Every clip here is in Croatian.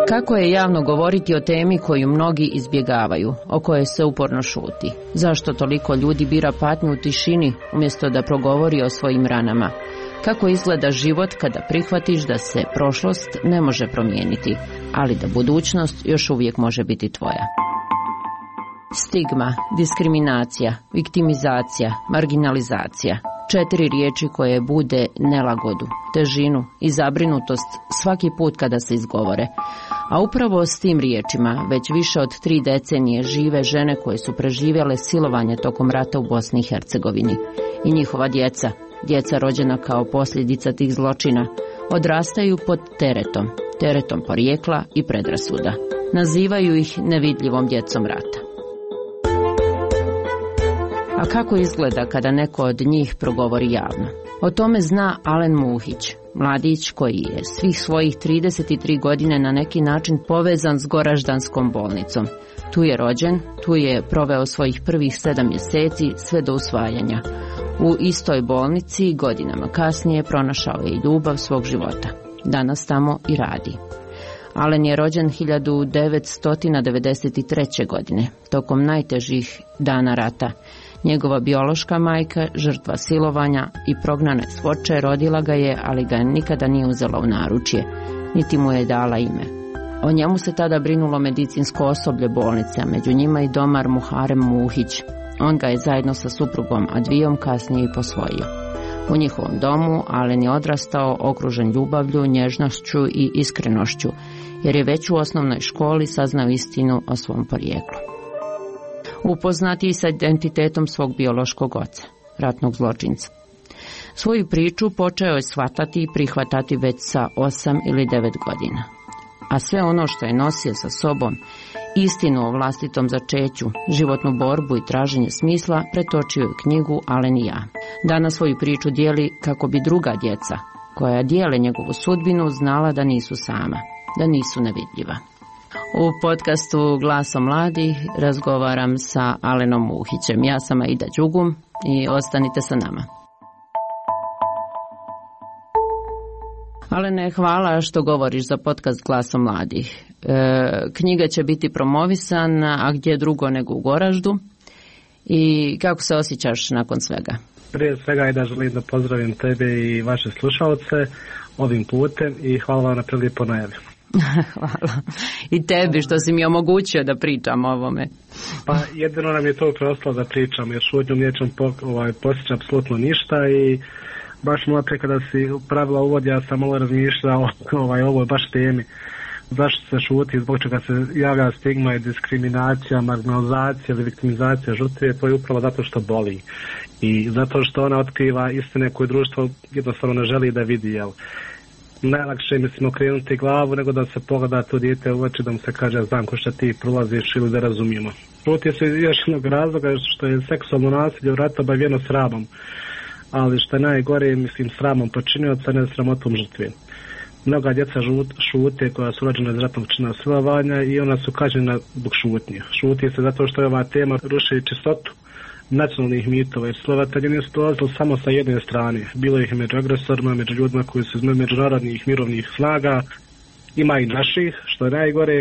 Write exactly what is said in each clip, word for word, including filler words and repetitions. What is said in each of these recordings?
Kako je javno govoriti o temi koju mnogi izbjegavaju, o kojoj se uporno šuti? Zašto toliko ljudi bira patnju u tišini umjesto da progovori o svojim ranama? Kako izgleda život kada prihvatiš da se prošlost ne može promijeniti, ali da budućnost još uvijek može biti tvoja? Stigma, diskriminacija, viktimizacija, marginalizacija. Četiri riječi koje bude nelagodu, težinu i zabrinutost svaki put kada se izgovore. A upravo s tim riječima već više od tri decenije žive žene koje su preživjele silovanje tokom rata u Bosni i Hercegovini. I njihova djeca, djeca rođena kao posljedica tih zločina, odrastaju pod teretom, teretom porijekla i predrasuda. Nazivaju ih nevidljivom djecom rata. A kako izgleda kada neko od njih progovori javno? O tome zna Alen Muhić, mladić koji je svih svojih trideset tri godine na neki način povezan s Goraždanskom bolnicom. Tu je rođen, tu je proveo svojih prvih sedam mjeseci sve do usvajanja. U istoj bolnici godinama kasnije pronašao je i ljubav svog života. Danas tamo i radi. Alen je rođen hiljadu devetsto devedeset treće. godine, tokom najtežih dana rata. Njegova biološka majka, žrtva silovanja i prognana s Foče, rodila ga je, ali ga nikada nije uzela u naručje, niti mu je dala ime. O njemu se tada brinulo medicinsko osoblje bolnice, a među njima i domar Muharem Muhić. On ga je zajedno sa suprugom Advijom kasnije i posvojio. U njihovom domu Alen je odrastao okružen ljubavlju, nježnošću i iskrenošću, jer je već u osnovnoj školi saznao istinu o svom porijeklu. Upoznati sa identitetom svog biološkog oca, ratnog zločinca. Svoju priču počeo je shvatati i prihvatati već sa osam ili devet godina. A sve ono što je nosio sa sobom, istinu o vlastitom začeću, životnu borbu i traženje smisla, pretočio je u knjigu Alen i ja. Danas svoju priču dijeli kako bi druga djeca, koja dijele njegovu sudbinu, znala da nisu sama, da nisu nevidljiva. U podcastu Glasom mladih razgovaram sa Alenom Muhićem. Ja sam Aida Đugum i ostanite sa nama. Alene, hvala što govoriš za podcast Glasom mladih. E, knjiga će biti promovisana, a gdje drugo nego u Goraždu. I kako se osjećaš nakon svega? Prije svega Aida, želim da pozdravim tebe i vaše slušalce ovim putem i hvala vam na prilijepo najavi. Hvala. I tebi što si mi omogućio da pričam o ovome. Pa jedino nam je to preostalo da pričam, jer šutnjom nećem po, ovaj, posjeći apsolutno ništa i baš malo pre kada si pravila uvod, ja sam malo razmišljao ovaj, ovoj baš temi. Zašto se šuti, zbog čega se javlja stigma i diskriminacija, marginalizacija ili viktimizacija žrtve, to je upravo zato što boli. I zato što ona otkriva istine koje društvo jednostavno ne želi da vidi, jel? Najlakše je, mislim, okrenuti glavu nego da se pogleda to dijete u oči, da mu se kaže znam ko što ti prolaziš ili da razumijemo. Šuti se još jednog razloga što je seksualno nasilje u ratu obavijeno sramom, ali što je najgore, mislim, sramom počinioca, ne sramotom žrtve. Mnoga djeca šute koja su rođena iz ratnog čina silovanja i ona su kažnjena zbog šutnje. Šuti se zato što je ova tema ruši čistotu nacionalnih mitova, jer silovatelji nisu dolazili samo sa jedne strane. Bilo ih među agresorima, među ljudima koji su iz međunarodnih mirovnih snaga, ima i naših, što je najgore.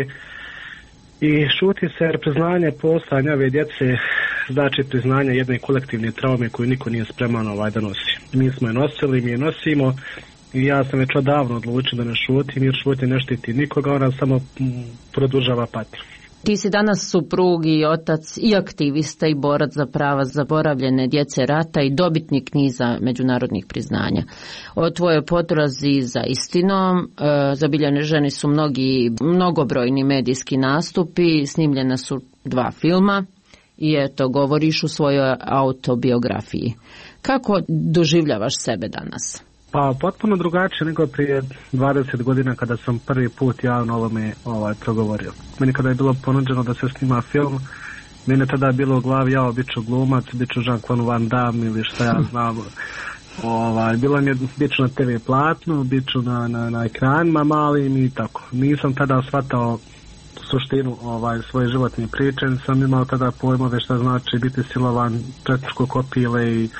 I šuti se jer priznanje postojanja ove djece znači priznanje jedne kolektivne traume koju niko nije spreman ovaj da nosi. Mi smo je nosili, mi je nosimo i ja sam već odavno odlučio da ne šutim, jer šutnje ne štiti nikoga, ona samo produžava patnju. Ti si danas suprug i otac i aktivista i borac za prava zaboravljene djece rata i dobitnik niza međunarodnih priznanja. O tvojoj potrazi za istinom e, zabilježeni su mnogi mnogobrojni medijski nastupi, snimljena su dva filma i eto govoriš u svojoj autobiografiji. Kako doživljavaš sebe danas? Pa potpuno drugačije nego prije dvadeset godina kada sam prvi put javno ovome ovaj, progovorio. Meni kada je bilo ponuđeno da se snima film, meni je tada bilo u glavi, ja bit ću glumac, bit ću Jean-Claude Van Damme ili šta ja znam. Ovaj, bilo mi je, bit ću na te ve platnu, bit ću na, na, na ekranima malim i tako. Nisam tada shvatao suštinu ovaj, svoje životne priče, sam imao tada pojmove šta znači biti silovan, četničko kopile i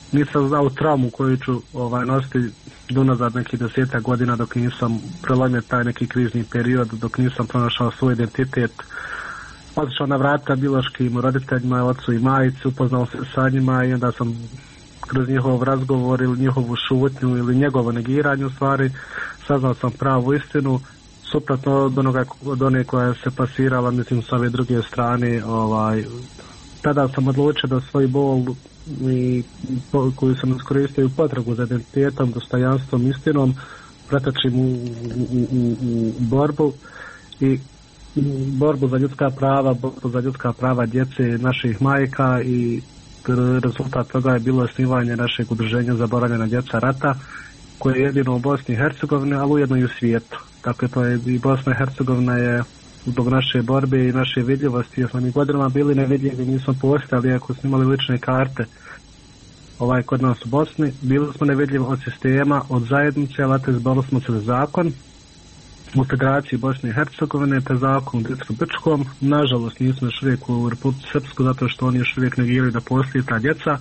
nisam znao traumu koju ću ovaj, nositi donazad nekih desetak godina dok nisam prelomio taj neki krizni period, dok nisam pronašao svoj identitet. Otišao na vrata biološkim roditeljima, ocu i majici, upoznao se sa njima i onda sam kroz njihov razgovor ili njihovu šutnju ili njegovo negiranje u stvari saznao sam pravu istinu, suprotno od onoga od one koja se pasirala, mislim, s ove druge strane. Ovaj, tada sam odlučio da svoj bol i po, koju sam iskoristio u potragu za identitetom, dostojanstvom, istinom pretočim u, u, u, u borbu i borbu za ljudska prava, borbu za ljudska prava djece naših majka, i rezultat toga je bilo osnivanje našeg udruženja Zaboravljena djeca rata, koje je jedino u Bosni i Hercegovini, ali ujedno i u svijetu. Dakle, to je i Bosna i Hercegovina je zbog naše borbe i naše vidljivosti, jer smo mi godinama bili nevidljivi, nismo postali, ako smo imali lične karte ovaj, kod nas u Bosni, bili smo nevidljivi od sistema, od zajednice, ali te izborili smo se za zakon u Federaciji Bosne i Hercegovine, te zakon u Dicko-Brčkom. Nažalost, nismo još uvijek u Republici Srpskoj, zato što oni još uvijek negiraju da postoji ta djeca,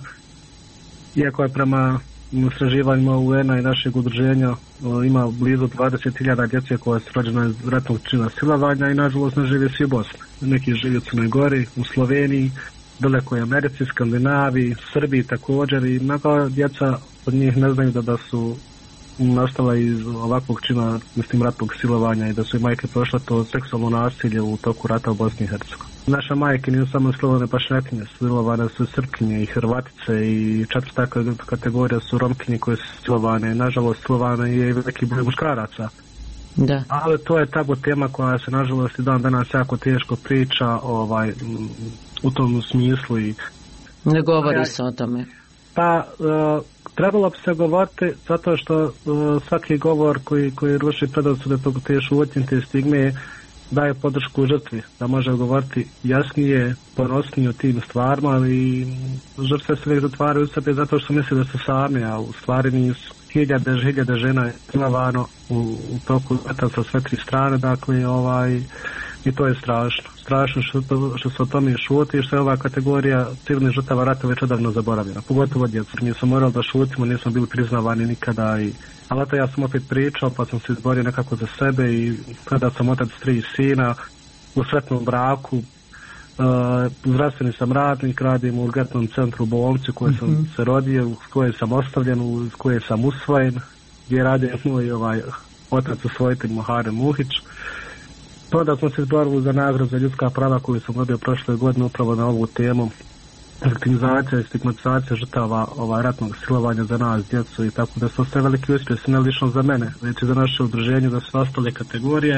iako je prema istraživanjima U N-a i našeg udruženja ima blizu dvadeset hiljada djece koja su rođena iz ratnog čina silovanja i nažalost ne žive svi u Bosni. Neki žive u Crnoj Gori, u Sloveniji, daleko je Americi, Skandinaviji, Srbiji također, i mnoga djeca od njih ne znaju da, da su nastala iz ovakvog čina, mislim, ratnog silovanja i da su i majke prošle to seksualno nasilje u toku rata u Bosni i Hercegovini. Naše majke nisu samo silovane pašnjakinje, silovane su Srpkinje i Hrvatice, i četvrta kategorija su Romkinje koje su silovane. Nažalost, silovane je i veliki broj muškaraca. Da. Ali to je tabu tema koja se nažalost i dan danas jako teško priča ovaj, u tom smislu. I ne govori ja, se o tome. Pa uh, trebalo bi se govoriti, zato što uh, svaki govor koji, koji ruši predrasude tog te šutnje, te stigme, daje podršku žrtvi, da može govoriti jasnije, ponosnije o tim stvarima, ali žrtve se uvijek zatvaraju u sebi zato što misle da su sami, a u stvari nisu. Hiljade, hiljade žena je silovano u, u toku rata sa sve tri strane, dakle, ovaj, i to je strašno. Strašno što, što se o tome šuti i što je ova kategorija civilnih žrtava rata već odavno zaboravljena, pogotovo djeca. Mi smo morali da šutimo, nismo bili priznavani nikada, i, ali eto, ja sam opet pričao, pa sam se izborio nekako za sebe, i kada sam otac tri sina u sretnom braku, uh, zdravstveni sam radnik, radim u urgentnom centru u bolnici u kojoj sam mm-hmm. se rodio, u kojoj sam ostavljen, u kojoj sam usvojen, gdje radi moj ovaj, otac usvojitelj Muharem Muhić. To da smo se izborili za nagradu za ljudska prava koju sam dobio prošle godine upravo na ovu temu, viktimizacija i stigmatizacija žrtava ovaj, ratnog silovanja za nas, djecu, i tako da su sve veliki uspjesi, ne lično za mene, već i za naše udruženje, za sve ostale kategorije,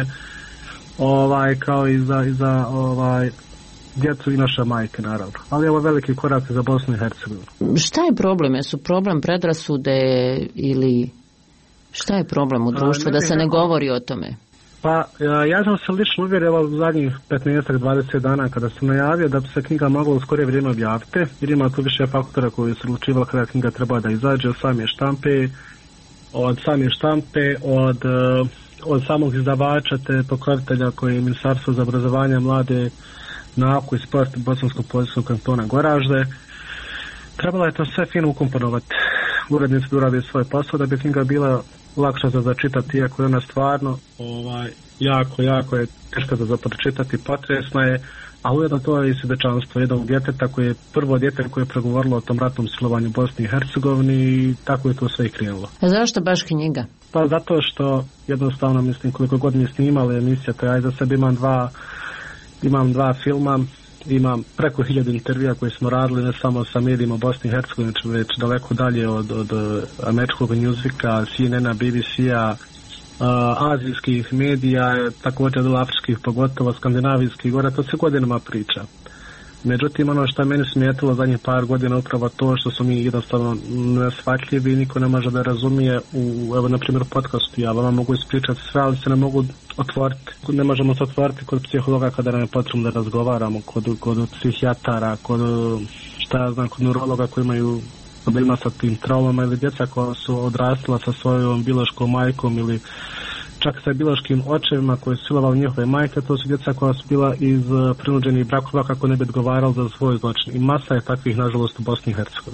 ovaj, kao i za, i za ovaj, djecu i naše majke, naravno. Ali ovo je veliki korak za Bosnu i Hercegovinu. Šta je problem? Jesu problem predrasude ili šta je problem u društvu, A, ne, da se ne, ne govori o tome? Pa, ja sam se lično uvjerio u zadnjih petnaest do dvadeset dana kada sam najavio da bi se knjiga mogla u skorije vrijeme objaviti, jer ima tu više faktora koji su odlučivali kada knjiga treba da izađe, od same štampe, od same štampe, od, od samog izdavača te pokrovitelja koji je Ministarstvo za obrazovanje, mlade, nauku i sport Bosanskog područnog kantona Goražde. Trebalo je to sve fino ukomponovati. Urednici bi uradili svoj posao da bi knjiga bila lakša za začitati, iako je ona stvarno ovaj, jako, jako je teška za pročitati, potresna je, a ujedno to je i svjedočanstvo jednog djeteta koje je prvo dijete koje je pregovorilo o tom ratnom silovanju u Bosni i Hercegovini, i tako je to sve i krenulo. A zašto baš knjiga? Pa zato što jednostavno, mislim, koliko god mi snimali emisija, to ja za sebe imam dva, imam dva filma, imam preko hiljadu intervjua koje smo radili ne samo sa medijima Bosne i Hercegovine, već daleko dalje od, od američkog Newsweeka, C N N-a, B B C-a, uh, azijskih medija, također od afričkih, pogotovo skandinavijskih gora, to se godinama priča. Međutim, ono što je meni smetilo zadnjih par godina upravo to što su mi jednostavno nesvatljivi i niko ne može da razumije u, evo, na primjer, podcastu. Ja vama mogu ispričati sve, ali se ne mogu otvoriti. Ne možemo se otvoriti kod psihologa kada nam je potrebno da razgovaramo, kod, kod psihijatara, kod, šta ja znam, kod neurologa koji imaju problema sa tim traumama, ili djeca koja su odrastila sa svojom biološkom majkom ili čak sa biološkim očevima koji su silovali njihove majke. To su djeca koja su bila iz prinuđenih brakova kako ne bi odgovarali za svoj zločin. I masa je takvih, nažalost, u Bosni i Hercegovini.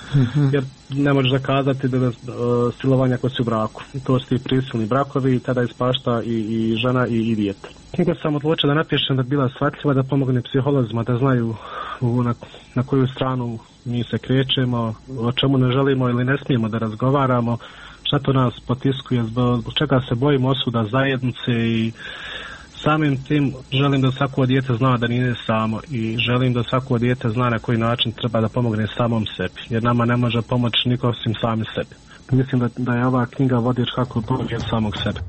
Mm-hmm. Jer ne možeš zakazati da, da, uh, silovanja koji su u braku. To su ti prisilni brakovi i tada ispašta i, i žena i, i dijete. Knjiga sam odlučio da napišem da bi bila shvatljiva, da pomogne psiholozima da znaju u, na, na koju stranu mi se krećemo, o čemu ne želimo ili ne smijemo da razgovaramo, šta to nas potiskuje, zbog, zbog čega se bojimo osuda zajednice i samim tim želim da svako dijete zna da nije samo i želim da svako dijete zna na koji način treba da pomogne samom sebi, jer nama ne može pomoći niko osim sami sebi. Mislim da, da je ova knjiga vodič kako pomoći od samog sebe.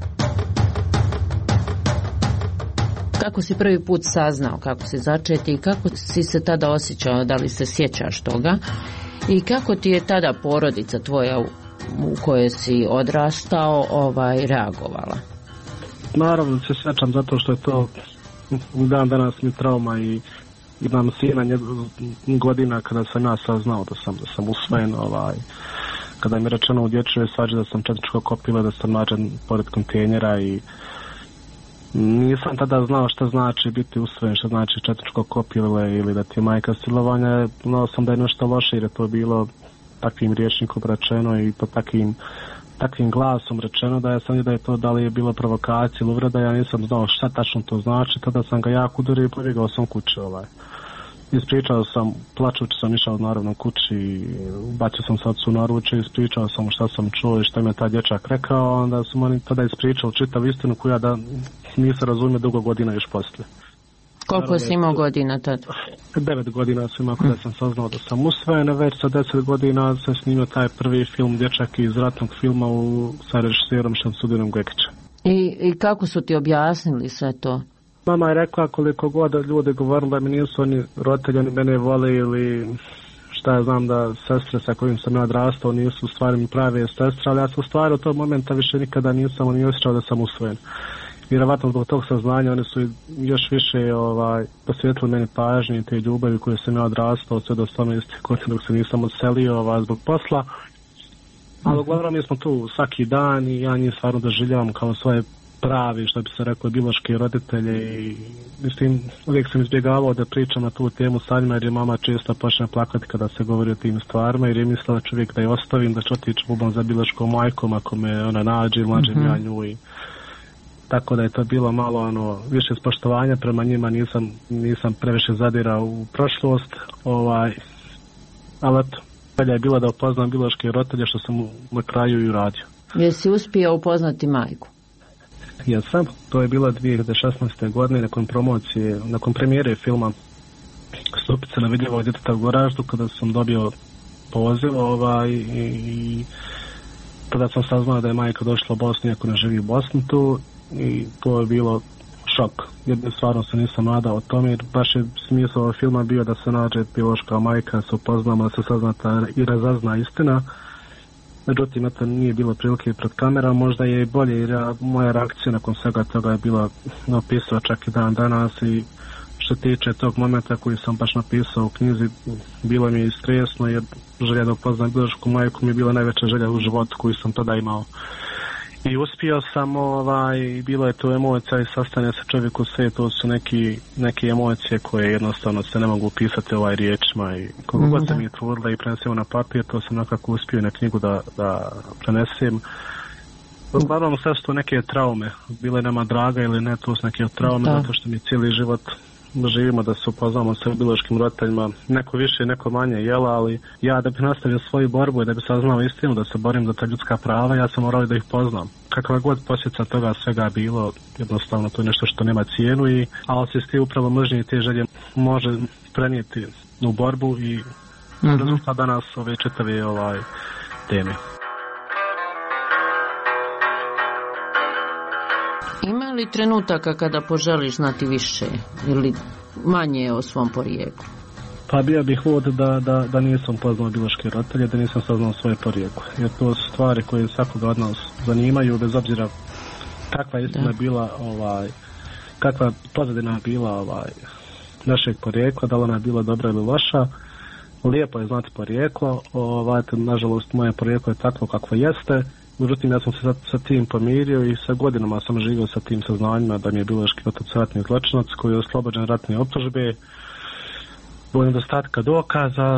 Kako si prvi put saznao kako si začeti i kako si se tada osjećao, da li se sjećaš toga i kako ti je tada porodica tvoja u kojoj si odrastao ovaj, reagovala? Naravno se sjećam zato što je to dan danas mi trauma i imam sina godina kada sam ja saznao da sam, da sam usvojen, ovaj, kada mi je rečeno u dječjoj svađi da sam četničko kopilo, da sam nađen pored kontejnera i nisam tada znao šta znači biti usvojen, šta znači četničko kopilo ili da ti je majka silovanja. Znao sam da je nešto loše jer je to bilo takvim rječnikom rečeno i po takvim takvim glasom rečeno da ja sam da je to da li je bilo provokacija ili uvreda, ja nisam znao šta tačno to znači, tada sam ga jako udario i pobjegao sam kući. Ovaj. Ispričao sam, plačući sam išao naravno kući, bacio sam se ocu na ruče, ispričao sam šta sam čuo i šta mi je taj dječak rekao, onda su oni tada ispričao čitav istinu koju ja da nisam razumio dugo godina još poslije. Koliko si imao godina tada? Devet godina sam imao kada sam saznao da sam usvojen, već sa deset godina sam snimio taj prvi film Dječak iz ratnog filma u, sa režiserom Šamsudinom Gekićem. I, I kako su ti objasnili sve to? Mama je rekla koliko god ljudi govorili da mi nisu oni roditelji, oni mene vole ili šta ja znam da sestre sa kojim sam ja odrastao nisu u stvari mi prave sestre, ali ja sam u stvari od tog momenta više nikada nisam ni osjećao da sam usvojen. Vjerovatno zbog tog saznanja oni su još više ovaj, posvetili meni pažnje i te ljubavi koje sam ja odrastao sve do osamnaestih godina dok se nisam odselio ovaj, zbog posla. Ali uglavnom mi smo tu svaki dan i ja njih stvarno doživljavam kao svoje pravi, što bi se rekao, biološki roditelje i mislim, uvijek sam izbjegavao da pričam na tu temu sa njima jer je mama često počne plakati kada se govori o tim stvarima jer je mislila čovjek da je ostavim, da ću otići bubam za biološkom majkom ako me ona nađe, mlađem mm-hmm. ja nju i tako da je to bilo malo ono, više spoštovanja prema njima, nisam, nisam previše zadirao u prošlost, ovaj, ali eto, dalje je bilo da upoznam biološke roditelje što sam na kraju i uradio. Jesi uspio upoznati majku? Jesam, to je bilo dvije hiljade šesnaeste. godine nakon promocije, nakon premijere filma Stupice na vidljivo djeteta u Goraždu, kada sam dobio poziv ovaj, i, i tada sam saznao da je majka došla u Bosnu iako ne živi u Bosni tu i to je bilo šok. Jedne stvarno se nisam nadao o tome jer baš je smisao ovog filma bio da se nađe biološka majka, se upoznamo, da se saznata i razazna istina. Međutim, eto nije bilo prilike pred kamerom, možda je i bolje jer ja, moja reakcija nakon svega toga je bila napisao čak i dan danas i što tiče tog momenta koji sam baš napisao u knjizi, bilo mi je stresno jer želja da upoznam biološku majku mi je bila najveća želja u životu koju sam tada imao. I uspio sam, ovaj, bilo je to emocija i sastanje sa čovjeku sve, to su neki, neke emocije koje jednostavno se ne mogu upisati ovaj riječima i koliko mm, god se mi je trudila i prenesemo na papir, to sam nekako uspio na knjigu da, da prenesem. Uglavnom sve su to neke traume, bile nama draga ili ne, to su neke traume, da. Zato što mi cijeli život živimo da se upoznamo sa biološkim roditeljima, neko više, neko manje jela, ali ja da bi nastavio svoju borbu i da bi saznao istinu, da se borim za ta ljudska prava, ja sam morao da ih poznam. Kakva god posljedica toga svega bilo, jednostavno to je nešto što nema cijenu, i, ali se s ti upravo mržnje i te želje može prenijeti u borbu i mm-hmm. rezultat danas ove čitave ovaj, teme. Ima li trenutaka kada poželiš znati više ili manje o svom porijeklu? Pa bio bih vod da, da, da nisam poznao biološke roditelje, da nisam saznao svoje porijeklo. Jer to su stvari koje svakoga od nas zanimaju, bez obzira kakva istina bila, ovaj, kakva pozadina bila ovaj, našeg porijekla, da li ona je bila dobra ili loša. Lijepo je znati porijeklo, ovaj, nažalost moje porijeklo je takvo kakvo jeste. Međutim, ja sam se sa, sa tim pomirio i sa godinama sam živio sa tim saznanjima da mi je biološki otac ratni zločinac koji je oslobođen ratne optužbe. Zbog nedostatka dokaza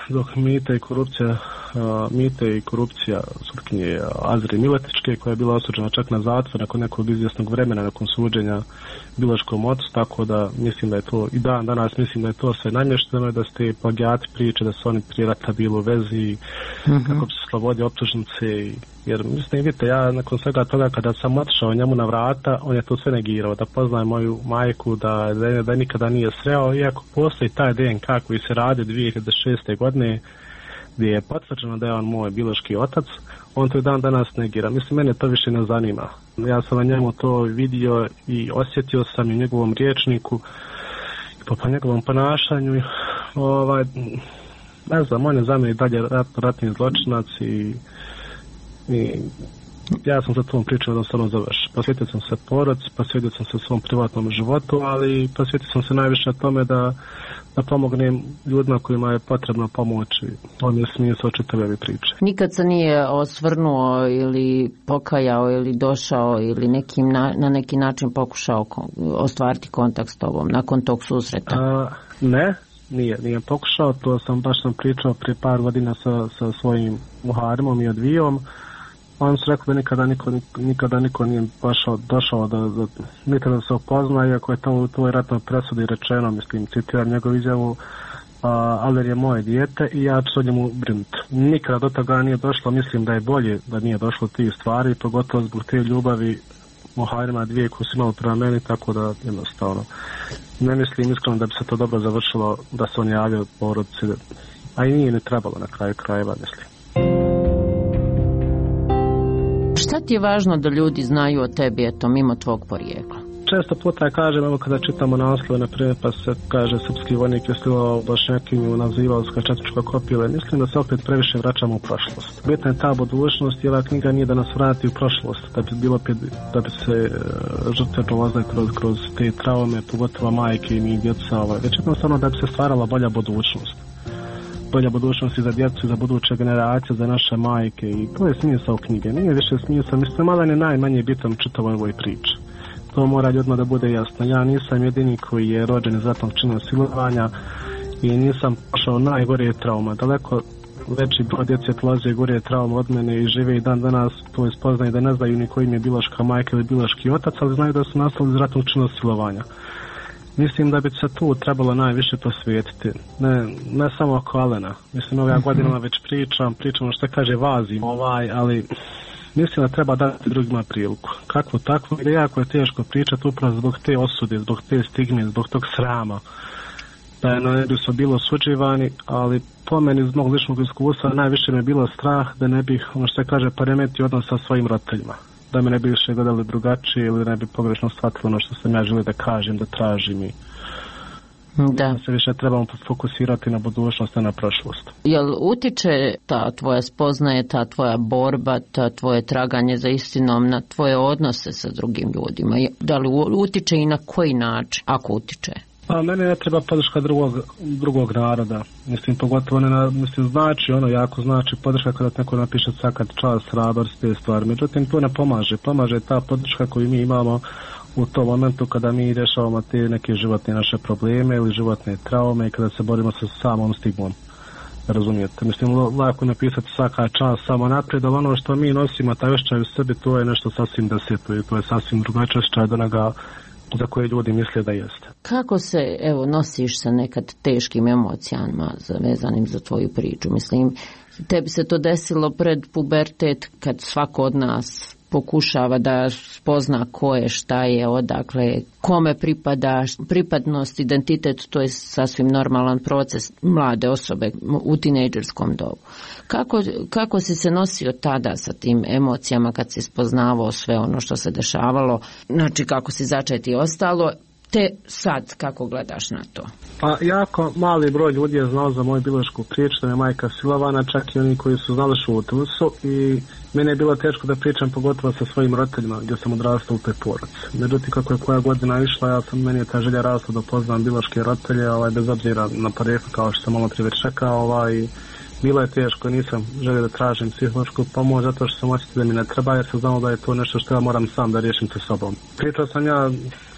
dok mite i korupcija, uh, mite i korupcija sutkinje Azri Miletičke, koja je bila osuđena čak na zatvor nakon nekog izvjesnog vremena nakon suđenja biološkom ocu, tako da mislim da je to i dan danas mislim da je to sve namješteno, da ste plagijati priče da su oni prije rata bili u vezi, mm-hmm. kako bi se slobodi optužnice, jer mislim, vidite, ja nakon svega toga kada sam otišao njemu na vrata, on je to sve negirao, da poznaje moju majku, da, da, da nikada nije sreo, iako postoji taj D N K koji se radi dvije hiljade šeste. godine, gdje je potvrđeno da je on moj biološki otac, on to i dan danas negira. Mislim, mene to više ne zanima. Ja sam na njemu to vidio i osjetio sam i u njegovom riječniku, i po, po njegovom ponašanju. Ovaj, ne znam, on je za mene dalje rat, ratni zločinac i, i ja sam za tom priču jednostavno završio. Posvetio sam se porodici, posvetio sam se svom privatnom životu, ali posvetio sam se najviše na tome da, da pomognem ljudima kojima je potrebno pomoći. On je smisao čitave ove priče. Nikad se nije osvrnuo ili pokajao ili došao ili nekim na, na neki način pokušao ostvariti kontakt s tobom nakon tog susreta? A, ne, nije, nije pokušao. To sam baš sam pričao prije par godina sa, sa svojim muharimom i odvijom. On su rekao da nikada niko, nikada niko nije došao, došao da, da nikada se upozna, iako je to u tvoj ratnoj presudi rečeno, mislim, citiram njegovu izjavu, Aler je moje dijete i ja ću o njemu brinuti. Nikada do toga nije došlo, mislim da je bolje da nije došlo tih stvari, pogotovo zbog te ljubavi muharima dvije koje su imali prema meni, tako da jednostavno ne mislim iskreno da bi se to dobro završilo da se on javio porodici, a i nije ne trebalo na kraju krajeva, mislim. Šta ti je važno da ljudi znaju o tebi, eto, mimo tvog porijekla? Često puta kažem, evo kada čitamo naslove, na primjer, pa se kaže srpski vojnik je stilao Bošnjakinju, nazivao se četničko kopile. Mislim da se opet previše vraćamo u prošlost. Bitna je ta budućnost i ova knjiga nije da nas vrati u prošlost, da bi, bilo, da bi se žrtve prolazile kroz, kroz te traume, pogotovo majke i mi djeca, ovaj. već jednostavno da bi se stvarala bolja budućnost. Bolja budućnost i za djecu i za buduće generacije, za naše majke i to je smisao knjige. Nije više smisao, mislim, malo je najmanje bitan čitavoj ovoj priči. To mora ljudima da bude jasno. Ja nisam jedini koji je rođen iz ratnog čina silovanja i nisam prošao najgorije trauma. Daleko veći broj djece prolazi gore trauma od mene i žive i dan danas to ispoznaju da ne znaju ni koji im je biološka majka ili biološki otac, ali znaju da su nastali iz ratnog čina silovanja. Mislim da bi se tu trebalo najviše posvetiti, ne, ne samo oko Alena. Mislim, ovih mm-hmm. godinama već pričam, pričam što kaže vazim ovaj, ali mislim da treba dati drugima priliku. Kakvo takvo, jer jako je teško pričati upravo zbog te osude, zbog te stigme, zbog tog srama. Da je ne bi su bilo osuđivani, ali po meni iz mog ličnog iskustva najviše mi je bilo strah da ne bih, ono što se kaže, poremetio odnos sa svojim roditeljima. Da me ne bi više gledali drugačije ili ne bi pogrešno shvatili ono što sam ja želio da kažem, da tražim i da se više trebamo fokusirati na budućnost, a na prošlost. Jel utiče ta tvoja spoznaje, ta tvoja borba, ta tvoje traganje za istinom na tvoje odnose sa drugim ljudima? Da li utiče i na koji način, ako utiče? Pa meni ne treba podrška drugog, drugog naroda. Mislim, pogotovo ne na, mislim, znači, ono jako znači podrška kada neko napiše svakad čast, hrabar, te stvari. Međutim, to ne pomaže. Pomaže ta podrška koju mi imamo u tom momentu kada mi rješavamo te neke životne naše probleme ili životne traume i kada se borimo sa samom stigmom. Razumijete? Mislim, lako napisati svaka čast samo naprijed, ali ono što mi nosimo, taj osjećaj u sebi, to je nešto sasvim deseto i to je sasvim drugačije osjećaj od onoga za koje ljudi misle da jeste. Kako se, evo, nosiš sa nekad teškim emocijama vezanim za tvoju priču? Mislim, tebi se to desilo pred pubertet kad svako od nas pokušava da spozna ko je, šta je, odakle, kome pripada, pripadnost, identitet, to je sasvim normalan proces mlade osobe u tinejdžerskom dobu. Kako, kako si se nosio tada sa tim emocijama kad si spoznavao sve ono što se dešavalo, znači kako si začeti i ostalo, te sad kako gledaš na to? Pa jako mali broj ljudi je znao za moju biološku priču, da je majka silovana, čak i oni koji su znali šutili su i mene je bilo teško da pričam pogotovo sa svojim roditeljima gdje sam odrastao u toj porodici. Međutim, kako je koja godina išla, ja sam, meni je ta želja rasla da poznam biološke roditelje, ovaj, bez obzira na porijeklo, kao što sam malo prije već rekao, ovaj, bilo je teško, nisam želio da tražim psihološku pomoć zato što sam osjetio da mi ne treba, jer sam znao da je to nešto što ja moram sam da riješim sa sobom. Pričao sam ja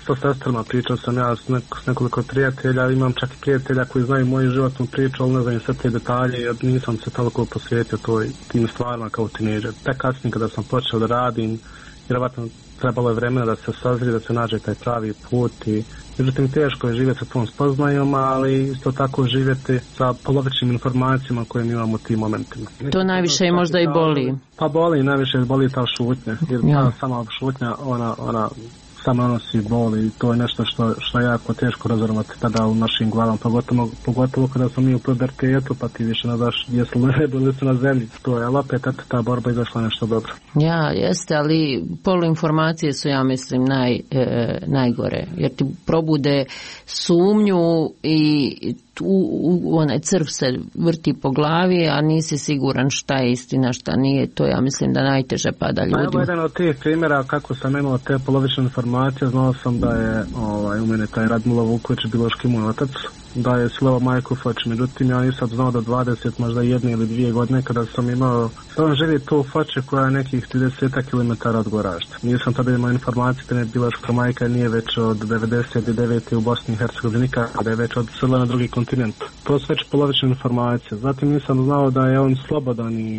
sa sestrama, pričao sam ja s, neko, s nekoliko prijatelja, imam čak i prijatelja koji znaju moju životnu priču, ali ne znam sve te detalje, jer nisam se toliko posvetio toj, tim stvarima kao tineđer. Tek kasnije kada sam počeo da radim, vjerovatno trebalo je vremena da se sazri, da se nađe taj pravi put i međutim teško je živjeti sa tom spoznajom, ali isto tako živjeti sa polovičnim informacijama koje mi imamo u tim momentima. To najviše i možda i boli. Pa boli, najviše boli ta šutnja, jer ja. ta sama šutnja, ona, ona sama nosi boli i to je nešto što, što je jako teško razorvati tada u našim glavama, pogotovo, pogotovo kada smo mi u pubertetu, pa ti više ne znaš gdje su nebo ili su na zemlji. To je, ali opet ta borba izašla nešto dobro. Ja, jeste, ali poluinformacije su, ja mislim, naj, e, najgore, jer ti probude sumnju i tu onaj crv se vrti po glavi, a nisi siguran šta je istina, šta nije. To ja mislim da najteže pada ljudima. Pa evo jedan od tih primjera kako sam imao te polovične informacije, znao sam da je ovaj, u mene taj Radmilo Vuković, biološki moj otac, da je silovao majku Foč, međutim ja nisam znao do dvadeset, možda jedne ili dvije godine kada sam imao, on živi tu u Foči koja je nekih trideset kilometara od Goražda. Nisam tada imao informacije da je biološka majka nije već od devedeset devete u Bosni i Hercegovini, kada je već odsela na drugi kontinent. To su već polovične informacije. Zatim nisam znao da je on slobodan i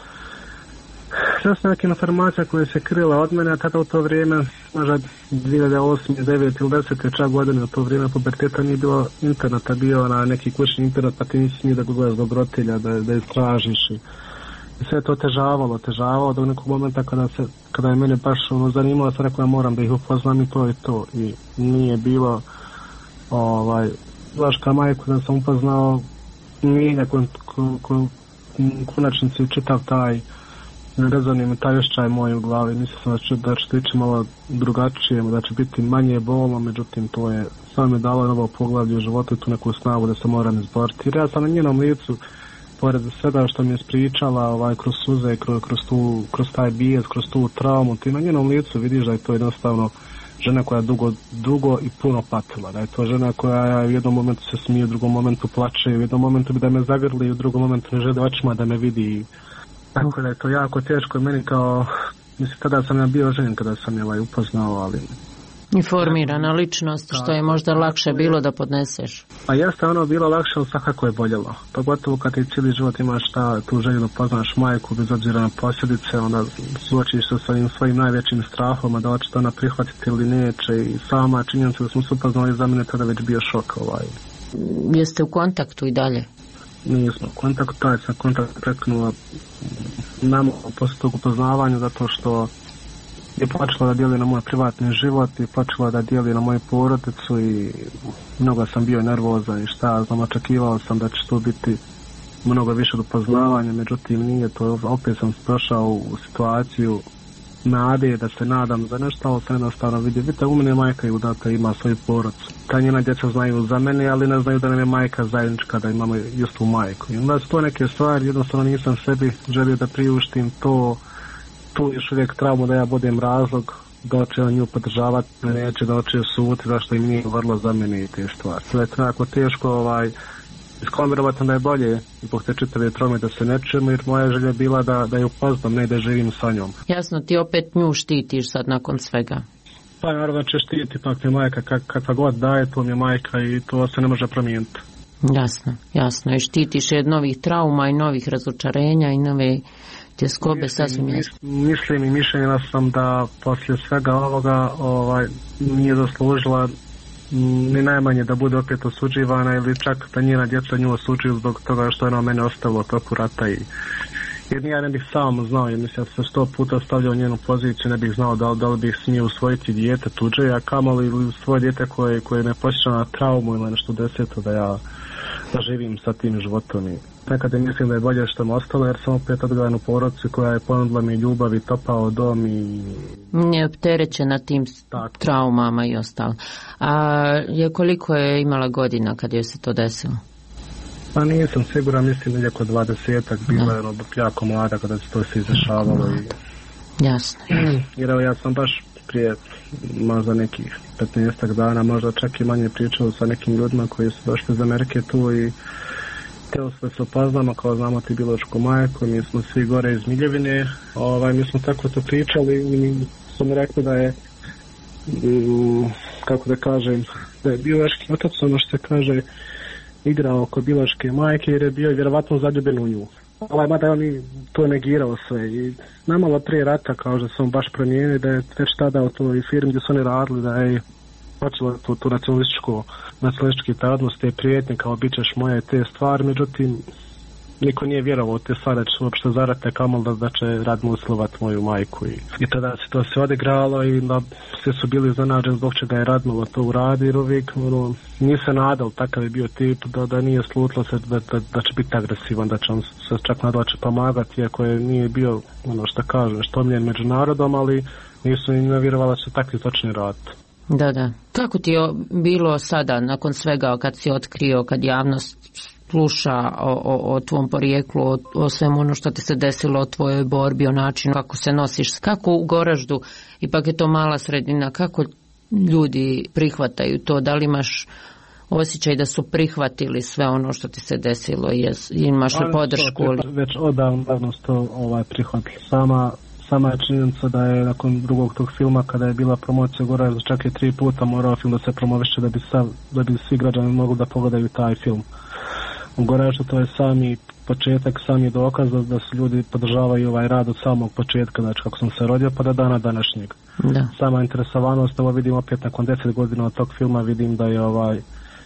sve su neke informacije koje se krila od mene, a tada u to vrijeme, možda dvije hiljade osme, devete ili desete čak godine, u to vrijeme puberteta nije bilo interneta, bio na neki kućni internet, pa ti nisi smio da gledaš do roditelja, da, da je stražiš. I sve to težavalo, težavalo do nekog momenta kada, se, kada je mene baš ono, zanimalo, sam rekao ja moram da ih upoznam i to i to. I nije bilo ovaj, Vlaška majku da sam upoznao, nije neko konačnici čitav taj rezonio mi taj osjećaj moj u glavi, mislio sam da će, da će ići malo drugačije, da će biti manje bolno, međutim to je samo mi dalo novo poglavlje u životu i tu neku snagu da se moram izboriti. Jer ja sam na njenom licu, pored svega što mi je spričala ovaj, kroz suze, kroz, kroz, tu, kroz taj bijes, kroz tu traumu, ti na njenom licu vidiš da je to jednostavno žena koja je dugo, dugo i puno patila, da je to žena koja u jednom momentu se smije, u drugom momentu plače, u jednom momentu bi da me zagrli, u drugom momentu ne želi očima da me vidi. Tako da je to jako teško meni kao, mislim, tada sam ja bio ženjen kada sam je ovaj upoznao, ali... Informirana ličnost, što je možda lakše bilo da podneseš. Pa jeste ono bilo lakše, ali svakako je boljelo. Pogotovo kad ti cijeli život imaš ta, tu želju da poznaš majku, bez obzira na posljedice, onda suočiš se sa svojim, svojim najvećim strahom, a da li će to ona prihvatiti ili neće, i sama činjenica da smo se upoznali za mene tada već bio šok. Ovaj. Jeste u kontaktu i dalje? Nismo u kontaktu, taj sam kontakt prekinula nam posle tog upoznavanja, zato što je počela da dijeli na moj privatni život i počela da dijeli na moju porodicu i mnogo sam bio nervozan i šta znam, očekivao sam da će to biti mnogo više od upoznavanja, međutim nije to, opet sam prošao u situaciju nade da se nadam za nešto, ali se jednostavno vidi, vidite, u mene majka je udata, ima svoju porodicu. Ta njena djeca znaju za mene, ali ne znaju da nam je majka zajednička, da imamo istu majku. I onda su to neke stvari, jednostavno nisam sebi želio da priuštim to, tu još uvijek traumu da ja budem razlog da će nju podržavati, neće da će suti, zašto im nije vrlo za mene i te stvari. To je tako teško, ovaj, iskreno vjerovatno da je bolje zbog te čitave traume da se ne čujemo, jer moja želja je bila da, da je upoznam, ne da živim sa njom. Jasno, ti opet nju štitiš sad nakon svega. Pa naravno će štiti, pak mi majka, kak, kakva god daje, to mi je majka i to se ne može promijeniti. Jasno, jasno, i štitiš je od novih trauma i novih razočarenja i nove tjeskobe, sasvim jasno. Mislim i mišljenja sam da poslije svega ovoga ovaj, nije zaslužila ni najmanje da bude opet osuđivana ili čak da njena djeca nju osuđuju zbog toga što je ona mene ostavila toku rata. I, jer ja ne bih sam znao, jer mislim da se sto puta stavljao u njenu poziciju, ne bih znao da, da li bih smio usvojiti dijete tuđe, a kamoli ili svoje dijete koje, koje me posjeća na traumu ili nešto deseto da ja da živim sa tim životom. I nekada mislim da je bolje što me ostalo, jer sam opet odgovoran u porodici koja je ponudila mi ljubav i topao dom i... Nije opterećena tim tako. Traumama i ostalo. A je koliko je imala godina kad je se to desilo? Pa nisam siguran, mislim da je oko dvadesetak, bila je ono jako mlada kada se to se izdešavalo. I... Jasno. Jer evo ja sam baš prije možda nekih petnaestak dana, možda čak i manje pričao sa nekim ljudima koji su došli iz Amerike tu i teo sve se upoznamo, kao znamo ti biološku majku, mi smo svi gore iz Miljevine, ovaj, mi smo tako to pričali i su mi rekli da je kako da kažem, da je biološki otac, ono što se kaže, igrao oko biološke majke jer je bio vjerovatno zaljubljen u nju. Ovaj, mada on i to negirao sve i namalo prije rata kao da su on baš promijenili, da je već tada u toj firmi gdje su oni radili, da je počelo tu, tu nacionalističku nacionalistički prednost, te prijetnje kao bit ćeš moje te stvari, međutim niko nije vjerovao u te stvari da će uopšte zarate kamol da, da će Radmil silovat moju majku i, i tada se to se odigralo i da sve su bili zanađeni zbog čega je Radmil to uradi jer uvijek ono, nije se nadal, takav je bio tip da, da nije slutilo se da, da, da će biti agresivan, da će on se čak nadal će pomagati iako je nije bio ono što kaže što omljen među narodom, ali nisu ni vjerovali da će takvi zločini raditi. Da, da. Kako ti je bilo sada nakon svega kad si otkrio, kad javnost sluša o, o, o tvom porijeklu, o, o svemu ono što ti se desilo, o tvojoj borbi, o načinu kako se nosiš, kako u Goraždu, ipak je to mala sredina, kako ljudi prihvataju to, da li imaš osjećaj da su prihvatili sve ono što ti se desilo, jes, imaš li podršku? Već odavno to ovaj, prihvatili. Sama Sama je činjenica da je nakon drugog tog filma, kada je bila promocija Goražda, čak je tri puta morao film da se promoviše da bi, sav, da bi svi građani mogli da pogledaju taj film. U Goraždu to je sami početak, sami dokaz da, da su ljudi podržavaju ovaj rad od samog početka, znači kako sam se rodio pa do dana današnjeg. Da. Sama interesovanost, ovo vidim opet nakon deset godina od tog filma, vidim da je ovaj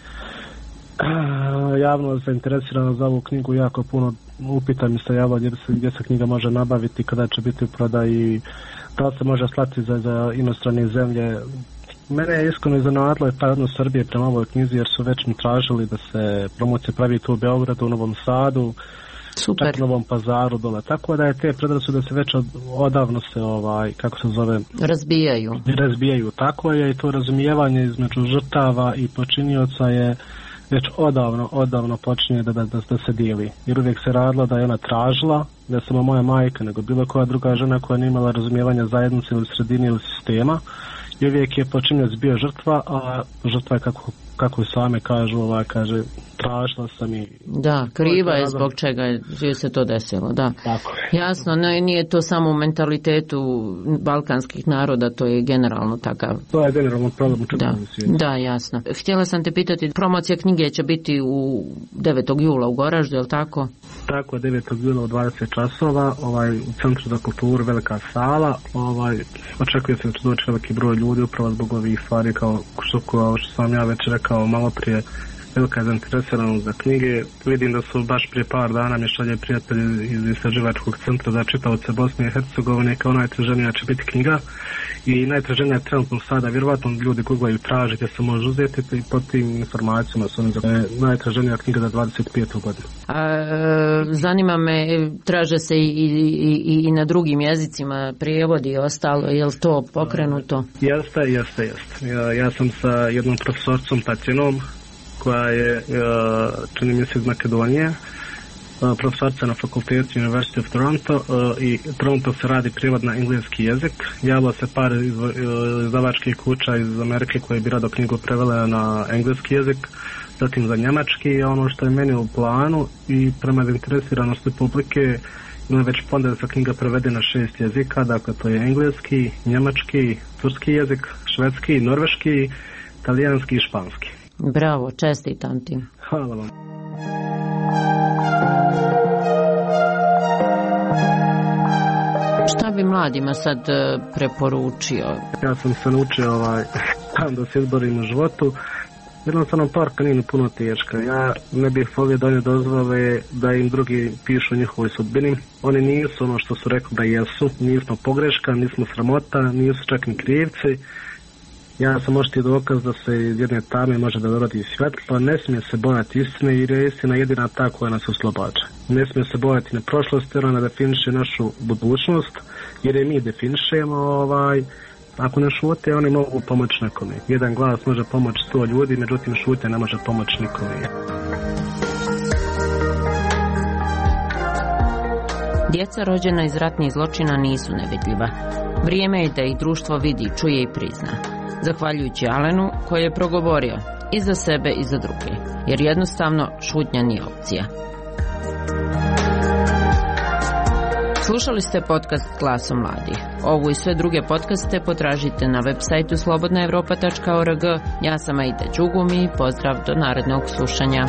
javnost zainteresirana za ovu knjigu, jako puno upita mi se javlja gdje se, gdje se knjiga može nabaviti, kada će biti u prodaji, da li se može slati za, za inostrane zemlje. Mene je iskreno iznenadilo je taj odnos Srbije prema ovoj knjizi jer su već mi tražili da se promocija pravi tu u Beogradu, u Novom Sadu, Super. čak u Novom Pazaru dole. Tako da je te predrasude se već od, odavno se ovaj, kako se zove, razbijaju. Razbijaju, tako je i to razumijevanje između žrtava i počinioca je već odavno, odavno počinje da, da, da, da se dijeli. Jer uvijek se radilo da je ona tražila, da je samo moja majka, nego bilo koja druga žena koja nije imala razumijevanja zajednice ili sredine ili sistema. I uvijek je počinjec bio žrtva, a žrtva je kako, kako same kažu, ovaj, kaže, tražila sam i... Da, kriva je zbog čega je se to desilo, da. Tako je. Jasno, ne, nije to samo u mentalitetu balkanskih naroda, to je generalno takav. To je generalno problem u četvrnom svijetu. Da, jasno. Htjela sam te pitati, promocija knjige će biti u devetog jula u Goraždu, je li tako? Tako, devetog jula u dvadeset časova, ovaj, u Centru za kulturu, velika sala, ovaj, očekuje se da će doći veliki broj ljudi upravo zbog ovih stvari kao što, kao što sam ja već rekao malo prije, velika je zainteresiranost za knjige. Vidim da su baš prije par dana mi šalje prijatelji iz istraživačkog centra za čitaoce Bosne i Hercegovine kao najtraženija će biti knjiga i najtraženija je trenutno sada, vjerovatno ljudi googlaju traže gdje se može uzeti i pod tim informacijama su oni za najtraženija knjiga za dvadeset petu godinu. A, zanima me, traže se i, i, i, i na drugim jezicima prijevodi i ostalo, je li to pokrenuto? Jeste, jeste, jeste. Ja, ja sam sa jednom profesorcom Tatjanom koja je, čini mi se, iz Makedonije, profesorca na fakultetu University of Toronto i Toronto se radi prijevod na engleski jezik. Javilo se par izdavačkih kuća iz Amerike koje bi rado knjigu prevele na engleski jezik, zatim za njemački, ono što je meni u planu i prema zainteresiranosti publike ima već ponda da se knjiga prevede na šest jezika, dakle to je engleski, njemački, turski jezik, švedski, norveški, talijanski i španski. Bravo, čestitam ti. Hvala vam. Šta bi mladima sad preporučio? Ja sam se naučio ovaj, da se izborim u životu. Jednostavno parka nije puno teška. Ja ne bih volio da oni dozvole da im drugi pišu o njihovoj sudbini. Oni nisu ono što su rekli da jesu. Nismo pogreška, nismo sramota, nisu čak ni krivci. Ja sam oštio dokaz da se iz jedne tame može da dorodi svjetlo. Ne smije se bojati istine jer je istina jedina ta koja nas oslobađa. Ne smije se bojati na prošlost jer ona definiše našu budućnost jer je mi definišemo. Ovaj, ako ne šute, oni mogu pomoći nekome. Jedan glas može pomoći sto ljudi, međutim šute ne može pomoći nikome. Djeca rođena iz ratnih zločina nisu nevidljiva. Vrijeme je da ih društvo vidi, čuje i prizna. Zahvaljujući Alenu koji je progovorio i za sebe i za druge, jer jednostavno šutnja nije opcija. Slušali ste podcast Glasom mladih. Ovu i sve druge podcaste potražite na web sajtu slobodna evropa tačka org. Ja sam Aida Đugumi i pozdrav do narednog slušanja.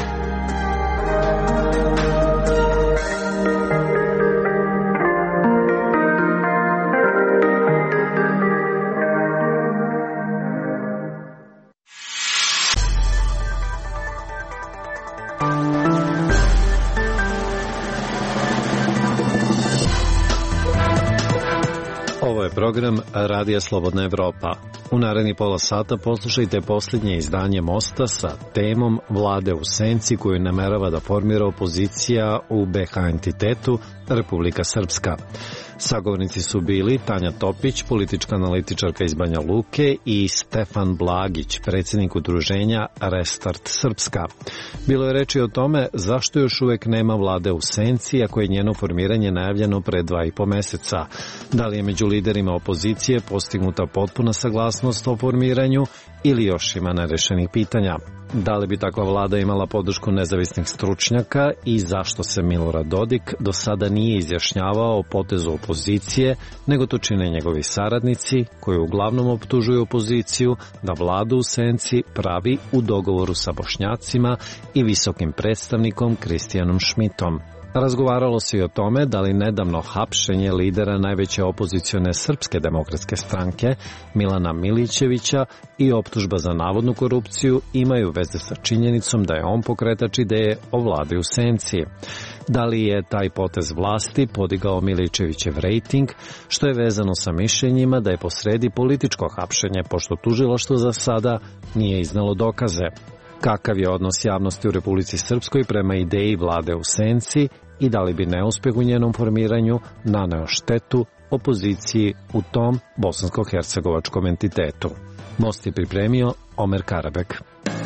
Ovo je program Radija Slobodna Evropa. U naredni pola sata poslušajte posljednje izdanje Mosta sa temom Vlade u senci koju namerava da formira opozicija u be ha entitetu Republika Srpska. Sagovornici su bili Tanja Topić, politička analitičarka iz Banja Luke, i Stefan Blagić, predsjednik udruženja Restart Srpska. Bilo je reči o tome zašto još uvek nema vlade u senci, ako je njeno formiranje najavljeno pre dva i po meseca. Da li je među liderima opozicije postignuta potpuna saglasnost o formiranju ili još ima nerešenih pitanja? Da li bi takva vlada imala podršku nezavisnih stručnjaka i zašto se Milorad Dodik do sada nije izjašnjavao o potezu opozicije, nego to čine njegovi saradnici, koji uglavnom optužuju opoziciju da vladu u senci pravi u dogovoru sa Bošnjacima i visokim predstavnikom Kristijanom Šmitom. Razgovaralo se i o tome da li nedavno hapšenje lidera najveće opozicione Srpske demokratske stranke, Milana Milićevića, i optužba za navodnu korupciju imaju veze sa činjenicom da je on pokretač ideje o vladi u senci. Da li je taj potez vlasti podigao Milićevićev rejting, što je vezano sa mišljenjima da je posredi političko hapšenje, pošto tužilaštvo za sada nije iznalo dokaze. Kakav je odnos javnosti u Republici Srpskoj prema ideji vlade u senci i da li bi neuspeh u njenom formiranju naneo štetu opoziciji u tom bosansko-hercegovačkom entitetu. Most je pripremio Omer Karabek.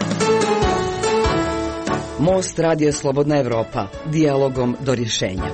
Most Radio Slobodna Evropa, dijalogom do rješenja.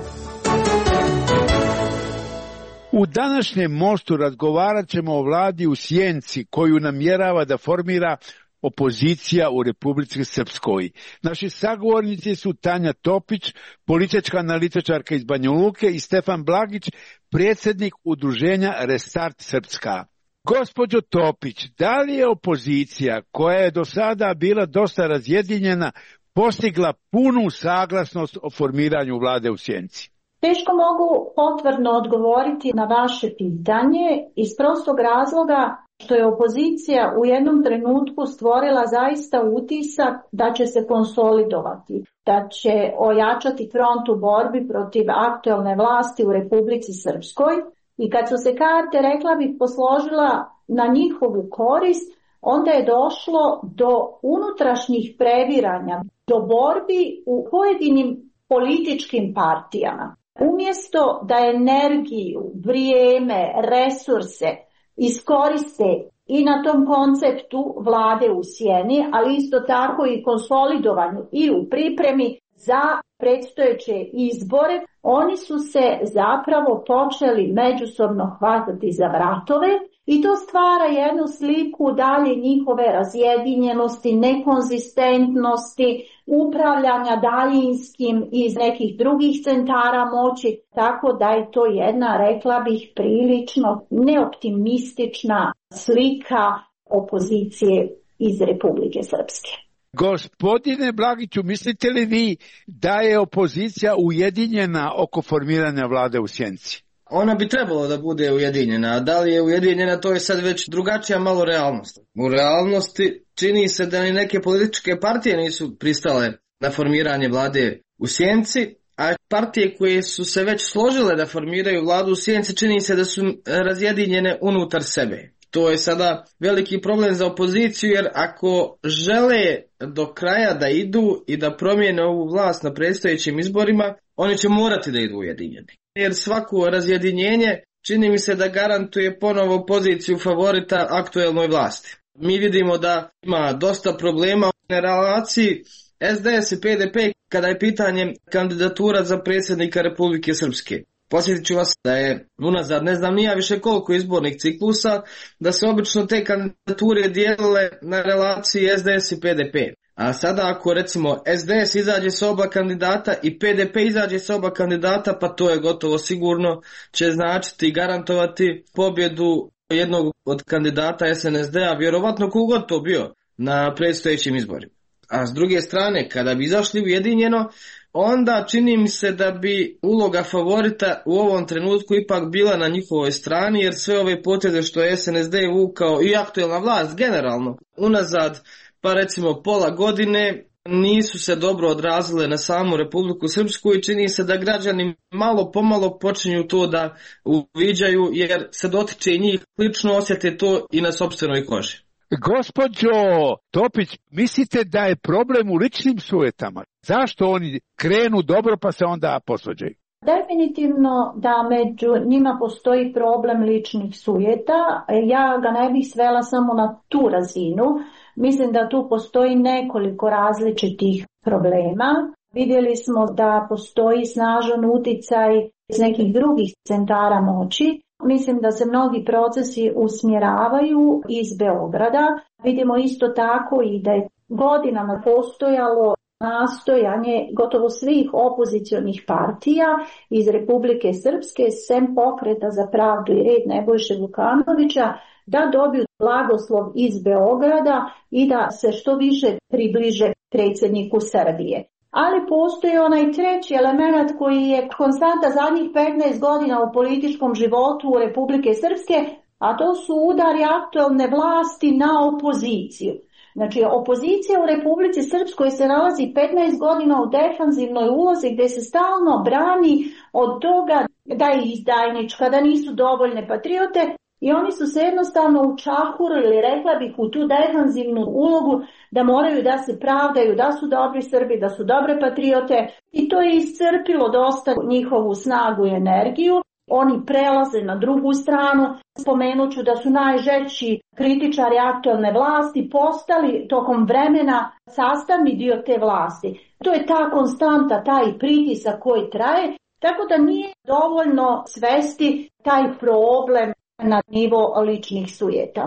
U današnjem Mostu razgovarat ćemo o vladi u sjenci koju namjerava da formira opozicija u Republici Srpskoj. Naši sagovornici su Tanja Topić, politička analitičarka iz Banja Luke, i Stefan Blagić, predsjednik udruženja Restart Srpska. Gospođo Topić, da li je opozicija, koja je do sada bila dosta razjedinjena, postigla punu saglasnost o formiranju vlade u sjenci? Teško mogu potvrdno odgovoriti na vaše pitanje iz prostog razloga što je opozicija u jednom trenutku stvorila zaista utisak da će se konsolidovati, da će ojačati front u borbi protiv aktuelne vlasti u Republici Srpskoj, i kad su se karte, rekla bih, posložila na njihovu korist, onda je došlo do unutrašnjih previranja, do borbi u pojedinim političkim partijama. Umjesto da energiju, vrijeme, resurse iskoriste i na tom konceptu vlade u sjeni, ali isto tako i konsolidovanju i u pripremi za predstojeće izbore, oni su se zapravo počeli međusobno hvatati za vratove i to stvara jednu sliku dalje njihove razjedinjenosti, nekonzistentnosti, upravljanja daljinskim iz nekih drugih centara moći, tako da je to jedna, rekla bih, prilično neoptimistična slika opozicije iz Republike Srpske. Gospodine Blagiću, mislite li vi da je opozicija ujedinjena oko formiranja vlade u sjenci? Ona bi trebalo da bude ujedinjena, a da li je ujedinjena, to je sad već drugačija malo realnost. U realnosti čini se da ni neke političke partije nisu pristale na formiranje vlade u sjenci, a partije koje su se već složile da formiraju vladu u sjenci čini se da su razjedinjene unutar sebe. To je sada veliki problem za opoziciju, jer ako žele do kraja da idu i da promijene ovu vlast na predstojećim izborima, oni će morati da idu ujedinjeni. Jer svako razjedinjenje čini mi se da garantuje ponovo poziciju favorita aktuelnoj vlasti. Mi vidimo da ima dosta problema u relaciji es de es i pe de pe kada je pitanje kandidatura za predsjednika Republike Srpske. Posjetit ću vas da je unazad ne znam nija više koliko izbornih ciklusa, da se obično te kandidature dijelile na relaciji es de es i pe de pe. A sada ako recimo S D S izađe sa oba kandidata i P D P izađe sa oba kandidata, pa to je gotovo sigurno će značiti i garantovati pobjedu jednog od kandidata S N S D-a, vjerovatno kogod to bio na predstojećim izborima. A s druge strane, kada bi izašli ujedinjeno, onda čini mi se da bi uloga favorita u ovom trenutku ipak bila na njihovoj strani, jer sve ove poteze što je S N S D vukao i aktuelna vlast generalno unazad, pa recimo pola godine, nisu se dobro odrazile na samu Republiku Srpsku i čini se da građani malo pomalo počinju to da uviđaju, jer se dotiče i njih, lično osjete to i na sopstvenoj koži. Gospođo Topić, mislite da je problem u ličnim sujetama? Zašto oni krenu dobro pa se onda posvađaju? Definitivno da među njima postoji problem ličnih sujeta. Ja ga ne bih svela samo na tu razinu. Mislim da tu postoji nekoliko različitih problema. Vidjeli smo da postoji snažan uticaj iz nekih drugih centara moći. Mislim da se mnogi procesi usmjeravaju iz Beograda. Vidimo isto tako i da je godinama postojalo nastojanje gotovo svih opozicionih partija iz Republike Srpske, sem Pokreta za pravdu i red Nebojše Vukanovića, da dobiju blagoslov iz Beograda i da se što više približe predsjedniku Srbije. Ali postoji onaj treći element koji je konstanta zadnjih petnaest godina u političkom životu Republike Srpske, a to su udari aktuelne vlasti na opoziciju. Znači, opozicija u Republici Srpskoj se nalazi petnaest godina u defanzivnoj ulozi gdje se stalno brani od toga da je izdajnička, da nisu dovoljne patriote i oni su se jednostavno učahurili, rekla bih, u tu defanzivnu ulogu da moraju da se pravdaju, da su dobri Srbi, da su dobre patriote i to je iscrpilo dosta njihovu snagu i energiju. Oni prelaze na drugu stranu, spomenut ću da su najžešći kritičari aktualne vlasti postali tokom vremena sastavni dio te vlasti. To je ta konstanta, taj pritisak koji traje, tako da nije dovoljno svesti taj problem na nivo ličnih sujeta.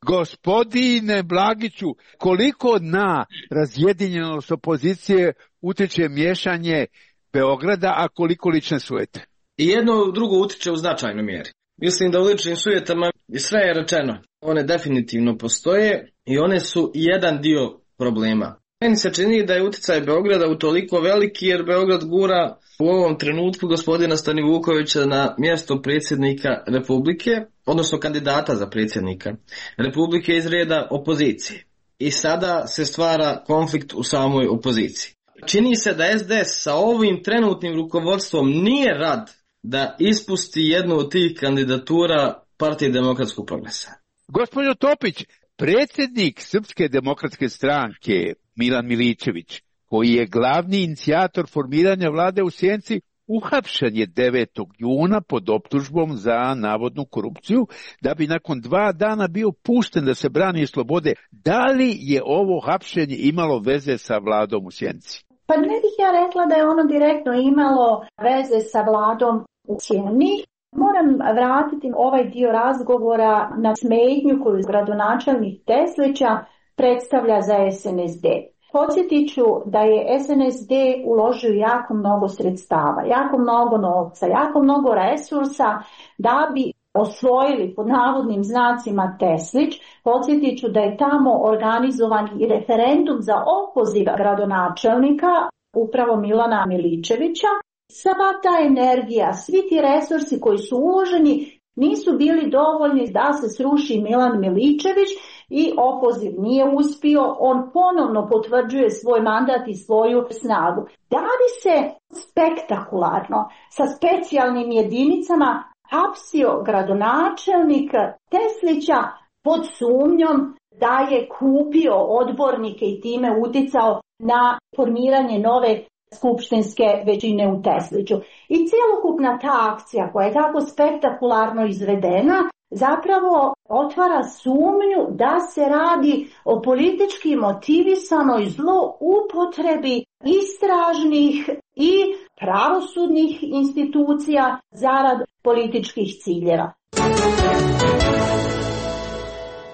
Gospodine Blagiću, koliko na razjedinjenost opozicije utječe miješanje Beograda, a koliko lične sujete? I jedno drugo utiče u značajnoj mjeri. Mislim da u ličnim sujetama sve je rečeno. One definitivno postoje i one su jedan dio problema. Meni se čini da je utjecaj Beograda utoliko veliki jer Beograd gura u ovom trenutku gospodina Stanivukovića na mjesto predsjednika Republike, odnosno kandidata za predsjednika Republike iz reda opozicije. I sada se stvara konflikt u samoj opoziciji. Čini se da S D S sa ovim trenutnim rukovodstvom nije rad da ispusti jednu od tih kandidatura Partije demokratskog progresa. Gospođo Topić, predsjednik Srpske demokratske stranke Milan Miličević, koji je glavni inicijator formiranja vlade u Sjenici, uhapšen je devetog juna pod optužbom za navodnu korupciju, da bi nakon dva dana bio pušten da se brani slobode. Da li je ovo hapšenje imalo veze sa vladom u Sjenici? Pa ne bih ja rekla da je ono direktno imalo veze sa vladom u Sjeni. Moram vratiti ovaj dio razgovora na smetnju koju gradonačelnik Teslića predstavlja za S N S D. Podsjetit ću da je S N S D uložio jako mnogo sredstava, jako mnogo novca, jako mnogo resursa da bi osvojili pod navodnim znacima Teslić. Podsjetit ću da je tamo organizovan i referendum za opoziv gradonačelnika, upravo Milana Miličevića. Sva ta energija, svi ti resursi koji su uloženi nisu bili dovoljni da se sruši Milan Miličević i opoziv nije uspio, on ponovno potvrđuje svoj mandat i svoju snagu. Da li se spektakularno sa specijalnim jedinicama hapsio gradonačelnik Teslića pod sumnjom da je kupio odbornike i time uticao na formiranje nove skupštinske većine u Tesliću. I cjelokupna ta akcija koja je tako spektakularno izvedena zapravo otvara sumnju da se radi o politički motivisanoj zloupotrebi istražnih i pravosudnih institucija zarad političkih ciljeva.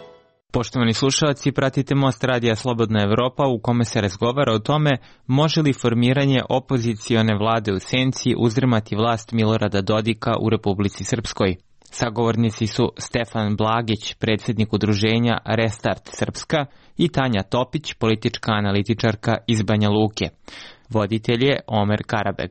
Poštovani slušalci, pratite Most radija Slobodna Evropa u kome se razgovara o tome može li formiranje opozicione vlade u senci uzdrmati vlast Milorada Dodika u Republici Srpskoj. Sagovornici su Stefan Blagić, predsjednik udruženja Restart Srpska, i Tanja Topić, politička analitičarka iz Banja Luke. Voditelj je Omer Karabeg.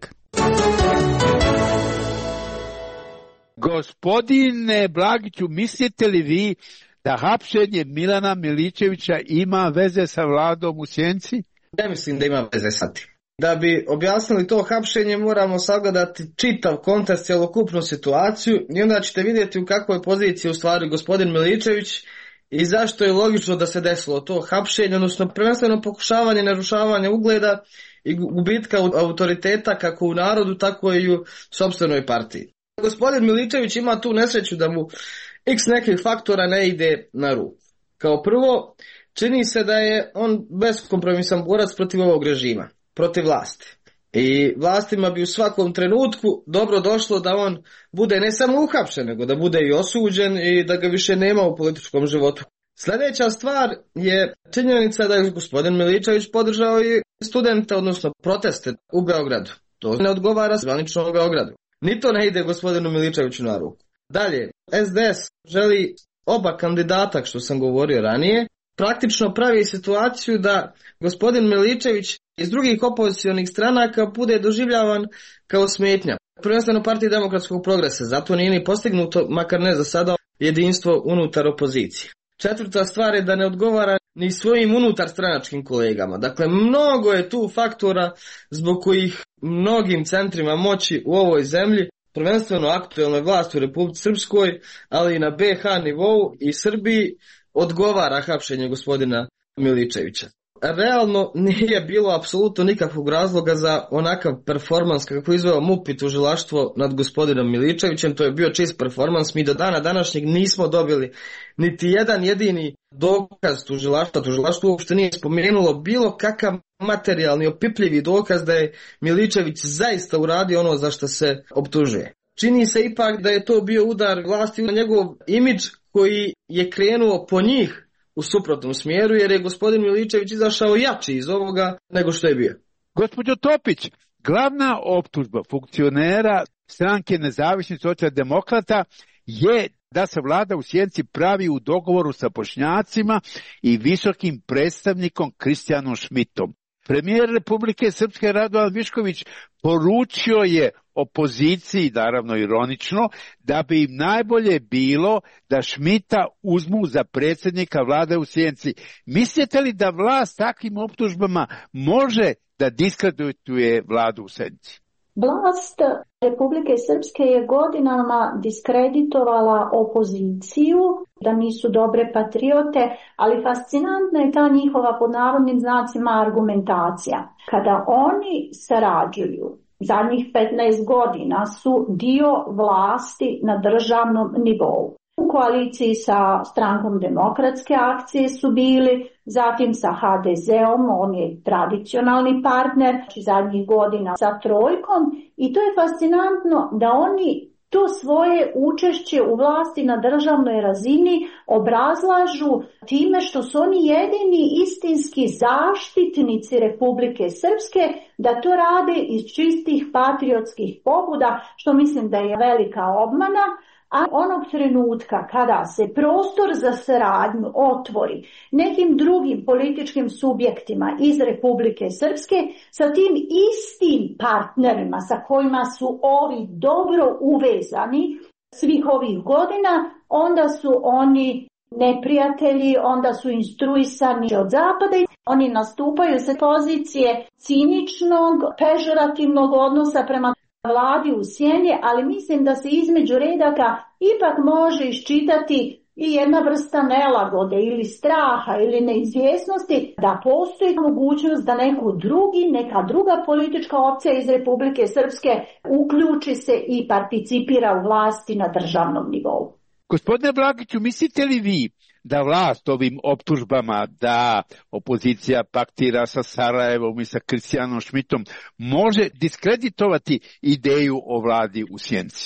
Gospodine Blagiću, mislite li vi da hapšenje Milana Miličevića ima veze sa vladom u sjenci? Ne mislim da ima veze sa tim. Da bi objasnili to hapšenje moramo sagledati čitav kontekst, cjelokupnu situaciju i onda ćete vidjeti u kakvoj poziciji u stvari gospodin Miličević i zašto je logično da se desilo to hapšenje, odnosno prvenstveno pokušavanje narušavanja ugleda i gubitka autoriteta kako u narodu, tako i u sopstvenoj partiji. Gospodin Miličević ima tu nesreću da mu x nekih faktora ne ide na ruku. Kao prvo, čini se da je on beskompromisan borac protiv ovog režima, protiv vlasti. I vlastima bi u svakom trenutku dobro došlo da on bude ne samo uhapšen, nego da bude i osuđen i da ga više nema u političkom životu. Sljedeća stvar je činjenica da je gospodin Miličević podržao i studente, odnosno proteste u Beogradu. To ne odgovara zvanično u Beogradu. Ni to ne ide gospodinu Miličeviću na ruku. Dalje, S D S želi oba kandidata, što sam govorio ranije, praktično pravi situaciju da gospodin Miličević iz drugih opozicionih stranaka bude doživljavan kao smetnja. Prvenstveno Partiji demokratskog progresa, zato nije ni postignuto, makar ne za sada, jedinstvo unutar opozicije. Četvrta stvar je da ne odgovara ni svojim unutar stranačkim kolegama. Dakle, mnogo je tu faktora zbog kojih mnogim centrima moći u ovoj zemlji, prvenstveno aktuelnoj vlasti u Republici Srpskoj, ali i na B H nivou i Srbiji, odgovara hapšenje gospodina Miličevića. Realno nije bilo apsolutno nikakvog razloga za onakav performans kako izveo M U P i tužilaštvo nad gospodinom Miličevićem. To je bio čist performans. Mi do dana današnjeg nismo dobili niti jedan jedini dokaz tužilaštva. Tužilaštvo uopšte nije spomenulo bilo kakav materijalni opipljivi dokaz da je Miličević zaista uradio ono za što se optužuje. Čini se ipak da je to bio udar vlasti na njegov imidž koji je krenuo po njih u suprotnom smjeru, jer je gospodin Miličević izašao jači iz ovoga nego što je bio. Gospođo Topić, glavna optužba funkcionera stranke Nezavisnih socijaldemokrata je da se vlada u sjenci pravi u dogovoru sa Bošnjacima i visokim predstavnikom Kristijanom Šmitom. Premijer Republike Srpske Radovan Višković poručio je opoziciji, naravno ironično, da bi im najbolje bilo da Šmita uzmu za predsjednika vlade u sjenci. Mislite li da vlast takvim optužbama može da diskredituje vladu u sjenci? Vlast Republike Srpske je godinama diskreditovala opoziciju, da nisu dobre patriote, ali fascinantna je ta njihova pod navodnim znacima argumentacija. Kada oni sarađuju, zadnjih petnaest godina su dio vlasti na državnom nivou. U koaliciji sa strankom Demokratske akcije su bili, zatim sa H D Z-om, on je tradicionalni partner, znači zadnjih godina sa Trojkom, i to je fascinantno da oni to svoje učešće u vlasti na državnoj razini obrazlažu time što su oni jedini istinski zaštitnici Republike Srpske, da to rade iz čistih patriotskih pobuda, što mislim da je velika obmana. A onog trenutka kada se prostor za saradnju otvori nekim drugim političkim subjektima iz Republike Srpske sa tim istim partnerima sa kojima su ovi dobro uvezani svih ovih godina, onda su oni neprijatelji, onda su instruisani od zapada i oni nastupaju sa pozicije ciničnog, pežorativnog odnosa prema vladi u sjeni, ali mislim da se između redaka ipak može iščitati i jedna vrsta nelagode ili straha ili neizvjesnosti da postoji mogućnost da neko drugi, neka druga politička opcija iz Republike Srpske uključi se i participira u vlasti na državnom nivou. Gospodine Blagiću, mislite li vi da vlast ovim optužbama da opozicija paktira sa Sarajevom i sa Kristijanom Šmitom može diskreditovati ideju o vladi u sjenci?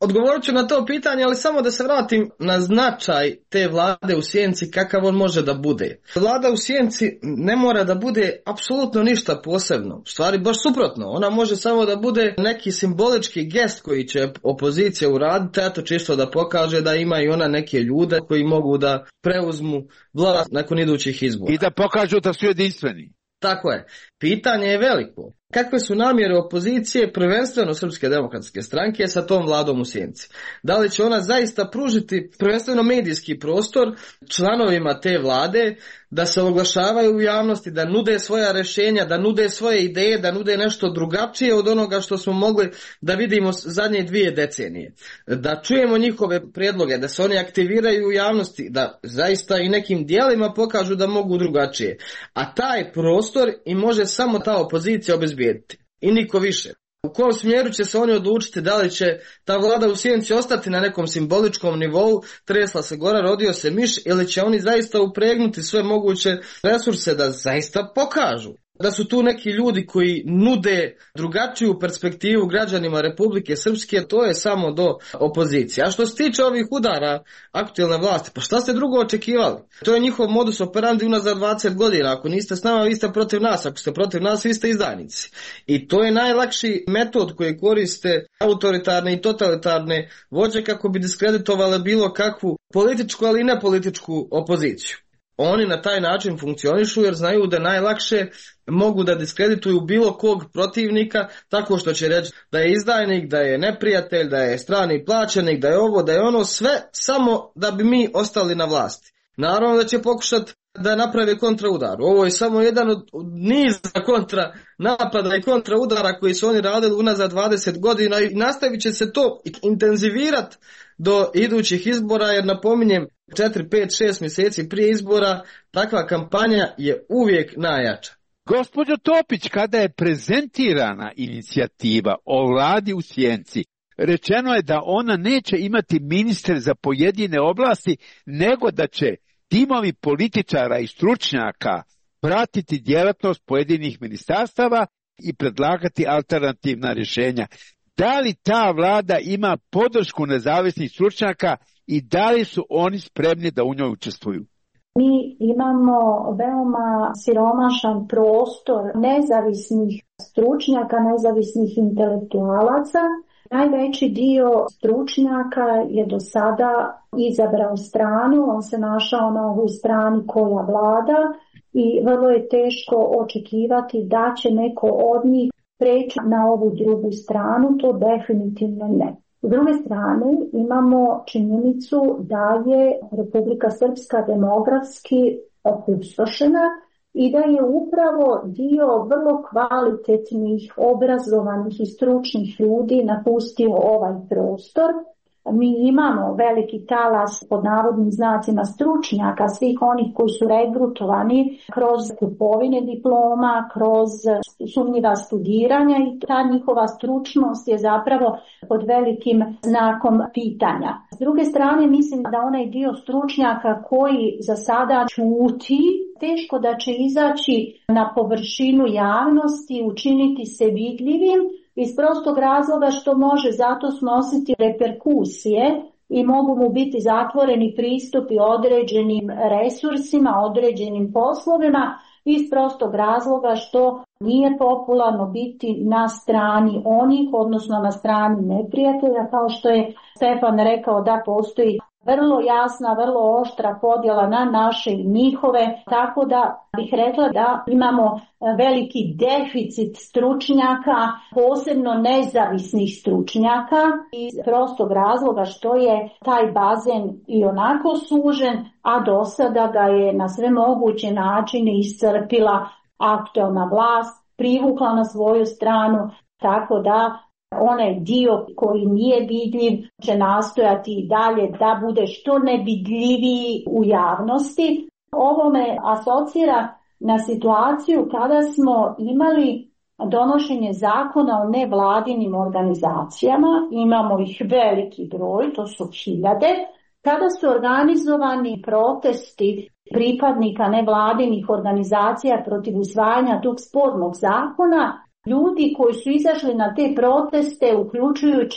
Odgovorit ću na to pitanje, ali samo da se vratim na značaj te vlade u sjenci, kakav on može da bude. Vlada u sjenci ne mora da bude apsolutno ništa posebno, u stvari baš suprotno. Ona može samo da bude neki simbolički gest koji će opozicija uraditi, eto čisto da pokaže da ima i ona neke ljude koji mogu da preuzmu vlast nakon idućih izbora. I da pokažu da su jedinstveni. Tako je. Pitanje je veliko. Kakve su namjere opozicije, prvenstveno Srpske demokratske stranke, sa tom vladom u sjenci? Da li će ona zaista pružiti prvenstveno medijski prostor članovima te vlade da se oglašavaju u javnosti, da nude svoja rješenja, da nude svoje ideje, da nude nešto drugačije od onoga što smo mogli da vidimo zadnje dvije decenije? Da čujemo njihove prijedloge, da se oni aktiviraju u javnosti, da zaista i nekim dijelima pokažu da mogu drugačije. A taj prostor i može samo ta opozicija obezbijediti. I niko više. U kom smjeru će se oni odlučiti, da li će ta vlada u sjenci ostati na nekom simboličkom nivou, tresla se gora, rodio se miš, ili će oni zaista upregnuti sve moguće resurse da zaista pokažu da su tu neki ljudi koji nude drugačiju perspektivu građanima Republike Srpske, to je samo do opozicije. A što se tiče ovih udara aktualne vlasti, pa šta ste drugo očekivali? To je njihov modus operandi unazad dvadeset godina. Ako niste s nama, vi ste protiv nas. Ako ste protiv nas, vi ste izdajnici. I to je najlakši metod koji koriste autoritarne i totalitarne vođe kako bi diskreditovale bilo kakvu političku, ali i nepolitičku opoziciju. Oni na taj način funkcionišu jer znaju da najlakše mogu da diskredituju bilo kog protivnika tako što će reći da je izdajnik, da je neprijatelj, da je strani plaćenik, da je ovo, da je ono, sve samo da bi mi ostali na vlasti. Naravno da će pokušati da naprave kontraudar. Ovo je samo jedan od niza kontra napada i kontraudara koji su oni radili unazad dvadeset godina i nastavit će se to intenzivirati do idućih izbora, jer napominjem, četiri, pet, šest mjeseci prije izbora takva kampanja je uvijek najjača. Gospođo Topić, kada je prezentirana inicijativa o vladi u sjenci, rečeno je da ona neće imati ministre za pojedine oblasti, nego da će timovi političara i stručnjaka pratiti djelatnost pojedinih ministarstava i predlagati alternativna rješenja. Da li ta vlada ima podršku nezavisnih stručnjaka i da li su oni spremni da u njoj učestvuju? Mi imamo veoma siromašan prostor nezavisnih stručnjaka, nezavisnih intelektualaca. Najveći dio stručnjaka je do sada izabrao stranu, on se našao na ovoj strani koja vlada i vrlo je teško očekivati da će neko od njih preći na ovu drugu stranu, to definitivno ne. S druge strane imamo činjenicu da je Republika Srpska demografski opustošena i da je upravo dio vrlo kvalitetnih, obrazovanih i stručnih ljudi napustio ovaj prostor. Mi imamo veliki talas pod navodnim znacima stručnjaka, svih onih koji su regrutovani kroz kupovine diploma, kroz sumnjiva studiranja i ta njihova stručnost je zapravo pod velikim znakom pitanja. S druge strane, mislim da onaj dio stručnjaka koji za sada ćuti, teško da će izaći na površinu javnosti, učiniti se vidljivim, iz prostog razloga što može zato snositi reperkusije i mogu mu biti zatvoreni pristupi određenim resursima, određenim poslovima, iz prostog razloga što nije popularno biti na strani onih, odnosno na strani neprijatelja, kao što je Stefan rekao da postoji vrlo jasna, vrlo oštra podjela na naše i njihove, tako da bih rekla da imamo veliki deficit stručnjaka, posebno nezavisnih stručnjaka, iz prostog razloga što je taj bazen i onako sužen, a do sada ga je na sve moguće načine iscrpila aktualna vlast, privukla na svoju stranu, tako da onaj dio koji nije vidljiv će nastojati i dalje da bude što nevidljiviji u javnosti. Ovo me asocira na situaciju kada smo imali donošenje zakona o nevladinim organizacijama, imamo ih veliki broj, to su hiljade, kada su organizovani protesti pripadnika nevladinih organizacija protiv usvajanja tog spornog zakona. Ljudi koji su izašli na te proteste, uključujući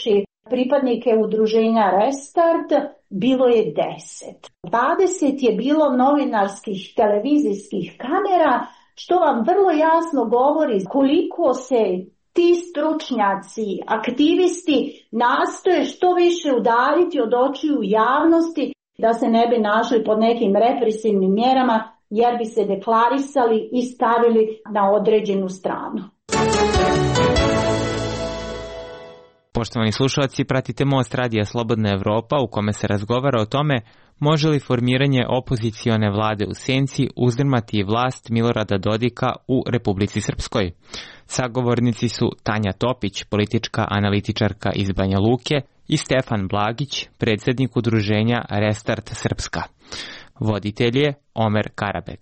pripadnike udruženja Restart, bilo je deset. dvadeset je bilo novinarskih televizijskih kamera, što vam vrlo jasno govori koliko se ti stručnjaci, aktivisti nastoje što više udaljiti od očiju javnosti da se ne bi našli pod nekim represivnim mjerama jer bi se deklarisali i stavili na određenu stranu. Poštovani slušalci, pratite Most radija Slobodna Evropa u kome se razgovara o tome može li formiranje opozicione vlade u senci uzdrmati vlast Milorada Dodika u Republici Srpskoj. Sagovornici su Tanja Topić, politička analitičarka iz Banja Luke, i Stefan Blagić, predsjednik udruženja Restart Srpska. Voditelj je Omer Karabeg.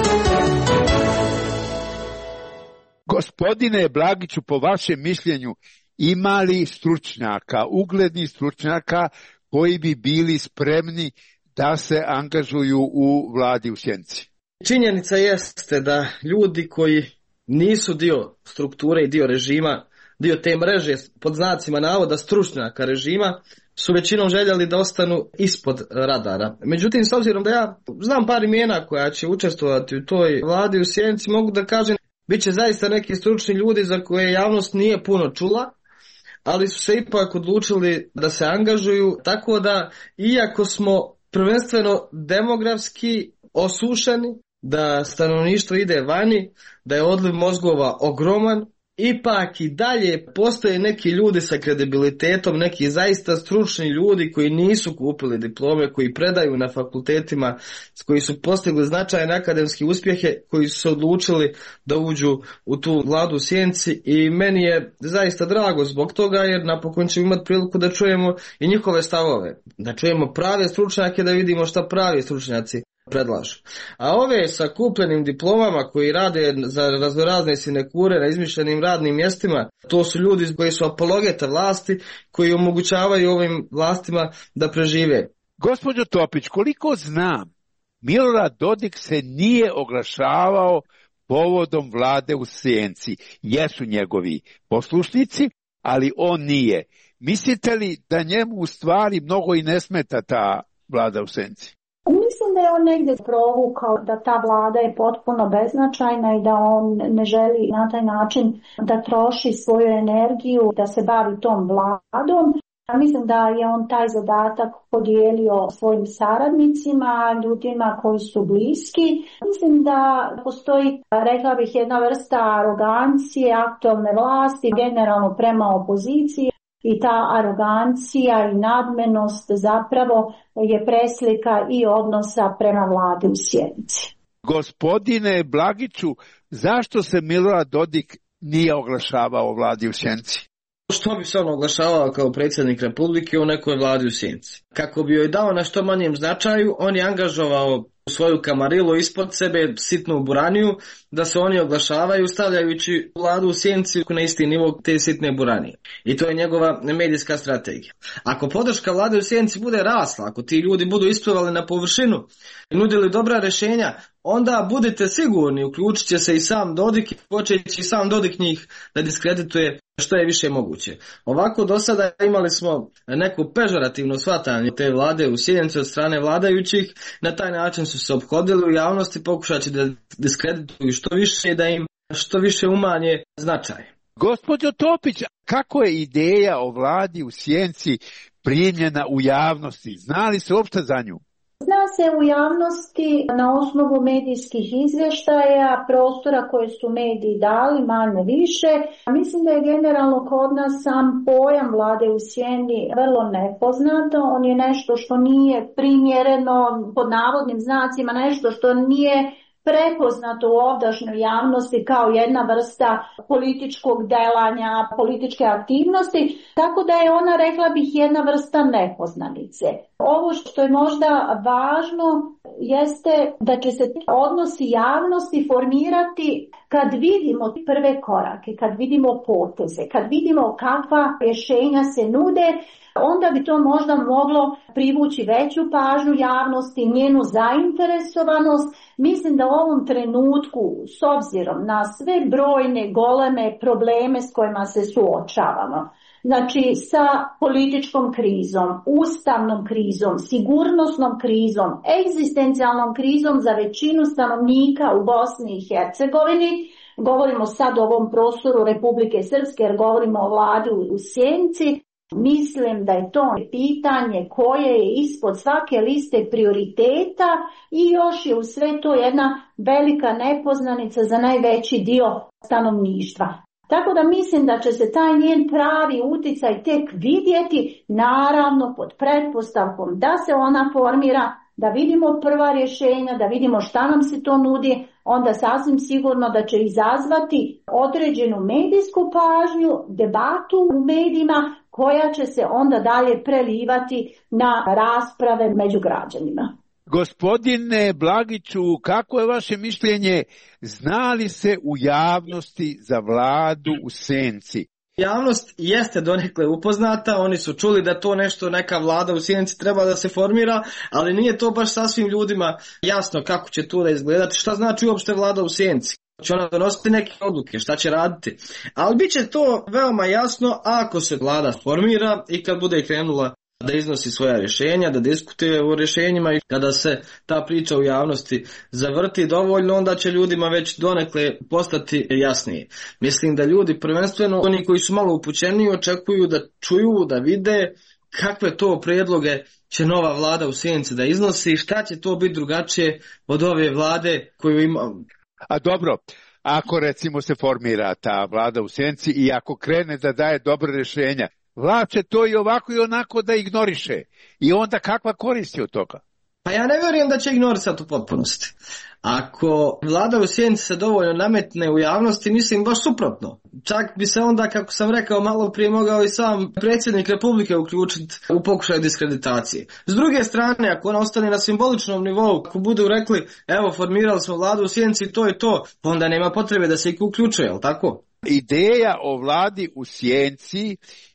Gospodine Blagiću, po vašem mišljenju, ima li stručnjaka, uglednih stručnjaka koji bi bili spremni da se angažuju u vladi u senci? Činjenica jeste da ljudi koji nisu dio strukture i dio režima, dio te mreže pod znacima navoda stručnjaka režima, su većinom željeli da ostanu ispod radara. Međutim, s obzirom da ja znam par imena koja će učestvovati u toj vladi u senci, mogu da kažem bit će zaista neki stručni ljudi za koje javnost nije puno čula, ali su se ipak odlučili da se angažuju, tako da iako smo prvenstveno demografski osušeni, da stanovništvo ide vani, da je odliv mozgova ogroman, ipak i dalje postoje neki ljudi sa kredibilitetom, neki zaista stručni ljudi koji nisu kupili diplome, koji predaju na fakultetima, koji su postigli značajne akademske uspjehe, koji su se odlučili da uđu u tu vladu u senci i meni je zaista drago zbog toga jer napokon ćemo imati priliku da čujemo i njihove stavove, da čujemo prave stručnjake, da vidimo šta pravi stručnjaci predlažu. A ove sa kupljenim diplomama koji rade za raznorazne sinekure na izmišljenim radnim mjestima, to su ljudi koji su apologeta vlasti, koji omogućavaju ovim vlastima da prežive. Gospođo Topić, koliko znam, Milorad Dodik se nije oglašavao povodom vlade u senci. Jesu njegovi poslušnici, ali on nije. Mislite li da njemu u stvari mnogo i ne smeta ta vlada u senci? Mislim da je on negdje provukao da ta vlada je potpuno beznačajna i da on ne želi na taj način da troši svoju energiju, da se bavi tom vladom. Mislim da je on taj zadatak podijelio svojim saradnicima, ljudima koji su bliski. Mislim da postoji, rekla bih, jedna vrsta arogancije aktualne vlasti, generalno prema opoziciji. I ta arogancija i nadmenost zapravo je preslika i odnosa prema vladi u senci. Gospodine Blagiću, zašto se Milorad Dodik nije oglašavao o vladi u senci? Što bi se on oglašavao kao predsjednik Republike u nekoj vladi u senci? Kako bi joj dao na što manjem značaju, on je angažovao svoju kamarilu ispod sebe, sitnu buraniju, da se oni oglašavaju stavljajući vladu u senci na isti nivo te sitne buranije. I to je njegova medijska strategija. Ako podrška vlade u senci bude rasla, ako ti ljudi budu isplivali na površinu i nudili dobra rješenja, onda budite sigurni, uključit će se i sam Dodik i počeći i sam Dodik njih da diskredituje što je više moguće. Ovako do sada imali smo neku pežorativno shvatanje te vlade u senci od strane vladajućih, na taj način su se ophodili u javnosti pokušajući da diskredituju što više i da im što više umanje značaj. Gospođo Topić, kako je ideja o vladi u senci primljena u javnosti? Zna li se uopšte za nju? Zna se u javnosti na osnovu medijskih izvještaja, prostora koje su mediji dali, manje više. Mislim da je generalno kod nas sam pojam vlade u sjeni vrlo nepoznat. On je nešto što nije primjereno, pod navodnim znacima, nešto što nije prepoznato u ovdašnjoj javnosti kao jedna vrsta političkog delanja, političke aktivnosti, tako da je ona, rekla bih, jedna vrsta nepoznanice. Ovo što je možda važno jeste da će se odnosi javnosti formirati kad vidimo prve korake, kad vidimo poteze, kad vidimo kakva rješenja se nude, onda bi to možda moglo privući veću pažnju javnosti, njenu zainteresovanost. Mislim da u ovom trenutku, s obzirom na sve brojne goleme probleme s kojima se suočavamo, Znači sa političkom krizom, ustavnom krizom, sigurnosnom krizom, egzistencijalnom krizom za većinu stanovnika u Bosni i Hercegovini. Govorimo sad o ovom prostoru Republike Srpske jer govorimo o vladi u Sjenici. Mislim da je to pitanje koje je ispod svake liste prioriteta i još je u sve to jedna velika nepoznanica za najveći dio stanovništva. Tako da mislim da će se taj njen pravi uticaj tek vidjeti, naravno pod pretpostavkom da se ona formira, da vidimo prva rješenja, da vidimo šta nam se to nudi, onda sasvim sigurno da će izazvati određenu medijsku pažnju, debatu u medijima koja će se onda dalje prelivati na rasprave među građanima. Gospodine Blagiću, kako je vaše mišljenje, zna li se u javnosti za vladu u senci? Javnost jeste donekle upoznata, oni su čuli da to nešto neka vlada u Sjenici treba da se formira, ali nije to baš sasvim ljudima jasno kako će to da izgledati, šta znači uopšte vlada u Sjenici. Će ona donositi neke odluke, šta će raditi. Ali bit će to veoma jasno ako se vlada formira i kad bude krenula da iznosi svoja rješenja, da diskutuje o rješenjima i kada se ta priča u javnosti zavrti dovoljno, onda će ljudima već donekle postati jasnije. Mislim da ljudi, prvenstveno oni koji su malo upućeni, očekuju da čuju, da vide kakve to prijedloge će nova vlada u Sjenici da iznosi i šta će to biti drugačije od ove vlade koju ima. A dobro, ako recimo se formira ta vlada u Sjenici i ako krene da daje dobre rješenja, vlast će to i ovako i onako da ignoriše. I onda kakva koristi od toga? Pa ja ne vjerujem da će ignorisati u potpunosti. Ako vlada u Sjenici se dovoljno nametne u javnosti, mislim baš suprotno. Čak bi se onda, kako sam rekao malo prije, mogao i sam predsjednik Republike uključiti u pokušaj diskreditacije. S druge strane, ako ona ostane na simboličnom nivou, ako budu rekli, evo formirali smo vladu u Sjenici, to je to, onda nema potrebe da se ih uključuje, jel tako? Ideja o vladi u Sjenici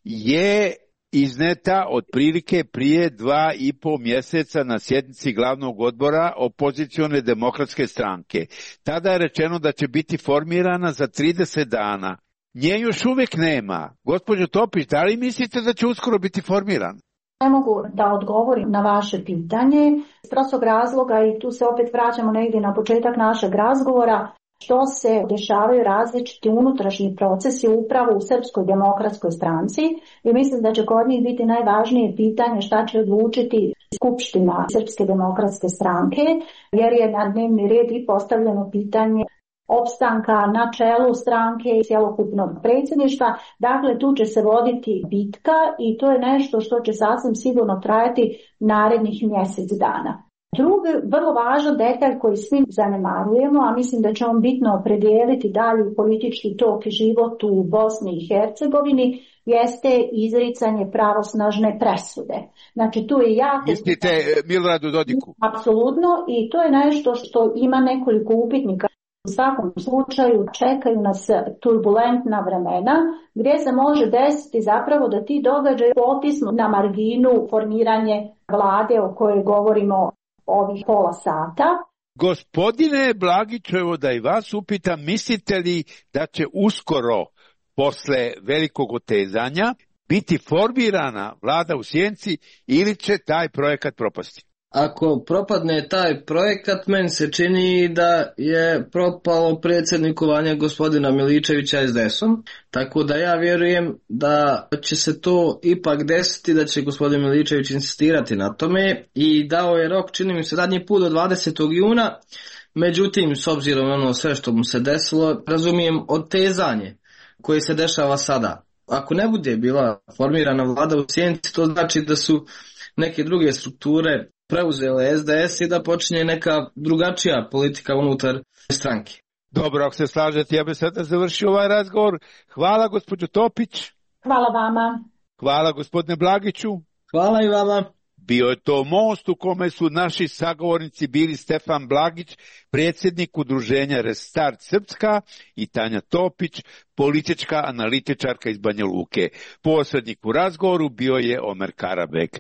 je izneta otprilike prije dva i po mjeseca na sjednici glavnog odbora opozicione demokratske stranke. Tada je rečeno da će biti formirana za trideset dana. Nje još uvijek nema. Gospođo Topić, da li mislite da će uskoro biti formirana? Ne mogu da odgovorim na vaše pitanje iz prostog razloga i tu se opet vraćamo negdje na početak našeg razgovora. Što se dešavaju različiti unutrašnji procesi upravo u Srpskoj demokratskoj stranci i mislim da će kod njih biti najvažnije pitanje šta će odlučiti Skupština Srpske demokratske stranke, jer je na dnevni red i postavljeno pitanje opstanka na čelu stranke i cjelokupnog predsjedništva. Dakle, tu će se voditi bitka i to je nešto što će sasvim sigurno trajati narednih mjesec dana. Drugi, vrlo važan detalj koji svi zanemarujemo, a mislim da će on bitno opredijeliti dalje politički tok i život u Bosni i Hercegovini, jeste izricanje pravosnažne presude. Znači tu je jako... Mislite Miloradu Dodiku? Apsolutno, i to je nešto što ima nekoliko upitnika. U svakom slučaju čekaju nas turbulentna vremena gdje se može desiti zapravo da ti događaji potisnu na marginu formiranje vlade o kojoj govorimo ovih pola sata. Gospodine Blagiću, evo da i vas upitam, mislite li da će uskoro, posle velikog otezanja, biti formirana vlada u Sjenici ili će taj projekat propasti? Ako propadne taj projekat, meni se čini da je propalo predsjednikovanje gospodina Miličevića S D S-om, tako da ja vjerujem da će se to ipak desiti, da će gospodin Miličević insistirati na tome i dao je rok, čini mi se, zadnji put do dvadesetog juna, međutim, s obzirom na ono sve što mu se desilo, razumijem otezanje koje se dešava sada. Ako ne bude bila formirana vlada u Sjenici, to znači da su neke druge strukture preuzele S D S i da počinje neka drugačija politika unutar stranke. Dobro, ako se slažete, ja bih sada završio ovaj razgovor. Hvala gospođo Topić. Hvala vama. Hvala gospodine Blagiću. Hvala i vama. Bio je to most u kome su naši sagovornici bili Stefan Blagić, predsjednik udruženja Restart Srpska, i Tanja Topić, politička analitičarka iz Banja Luke. Posrednik u razgovoru bio je Omer Karabek.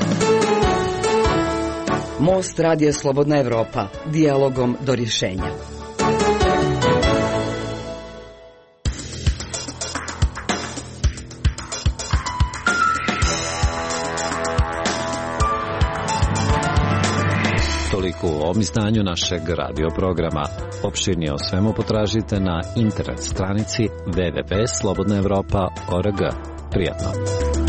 Most Radija Slobodna Evropa, dijalogom do rješenja. u ovom izdanju našeg radio programa. Opširnije o svemu potražite na internet stranici w w w tačka slobodna evropa tačka org. Prijatno!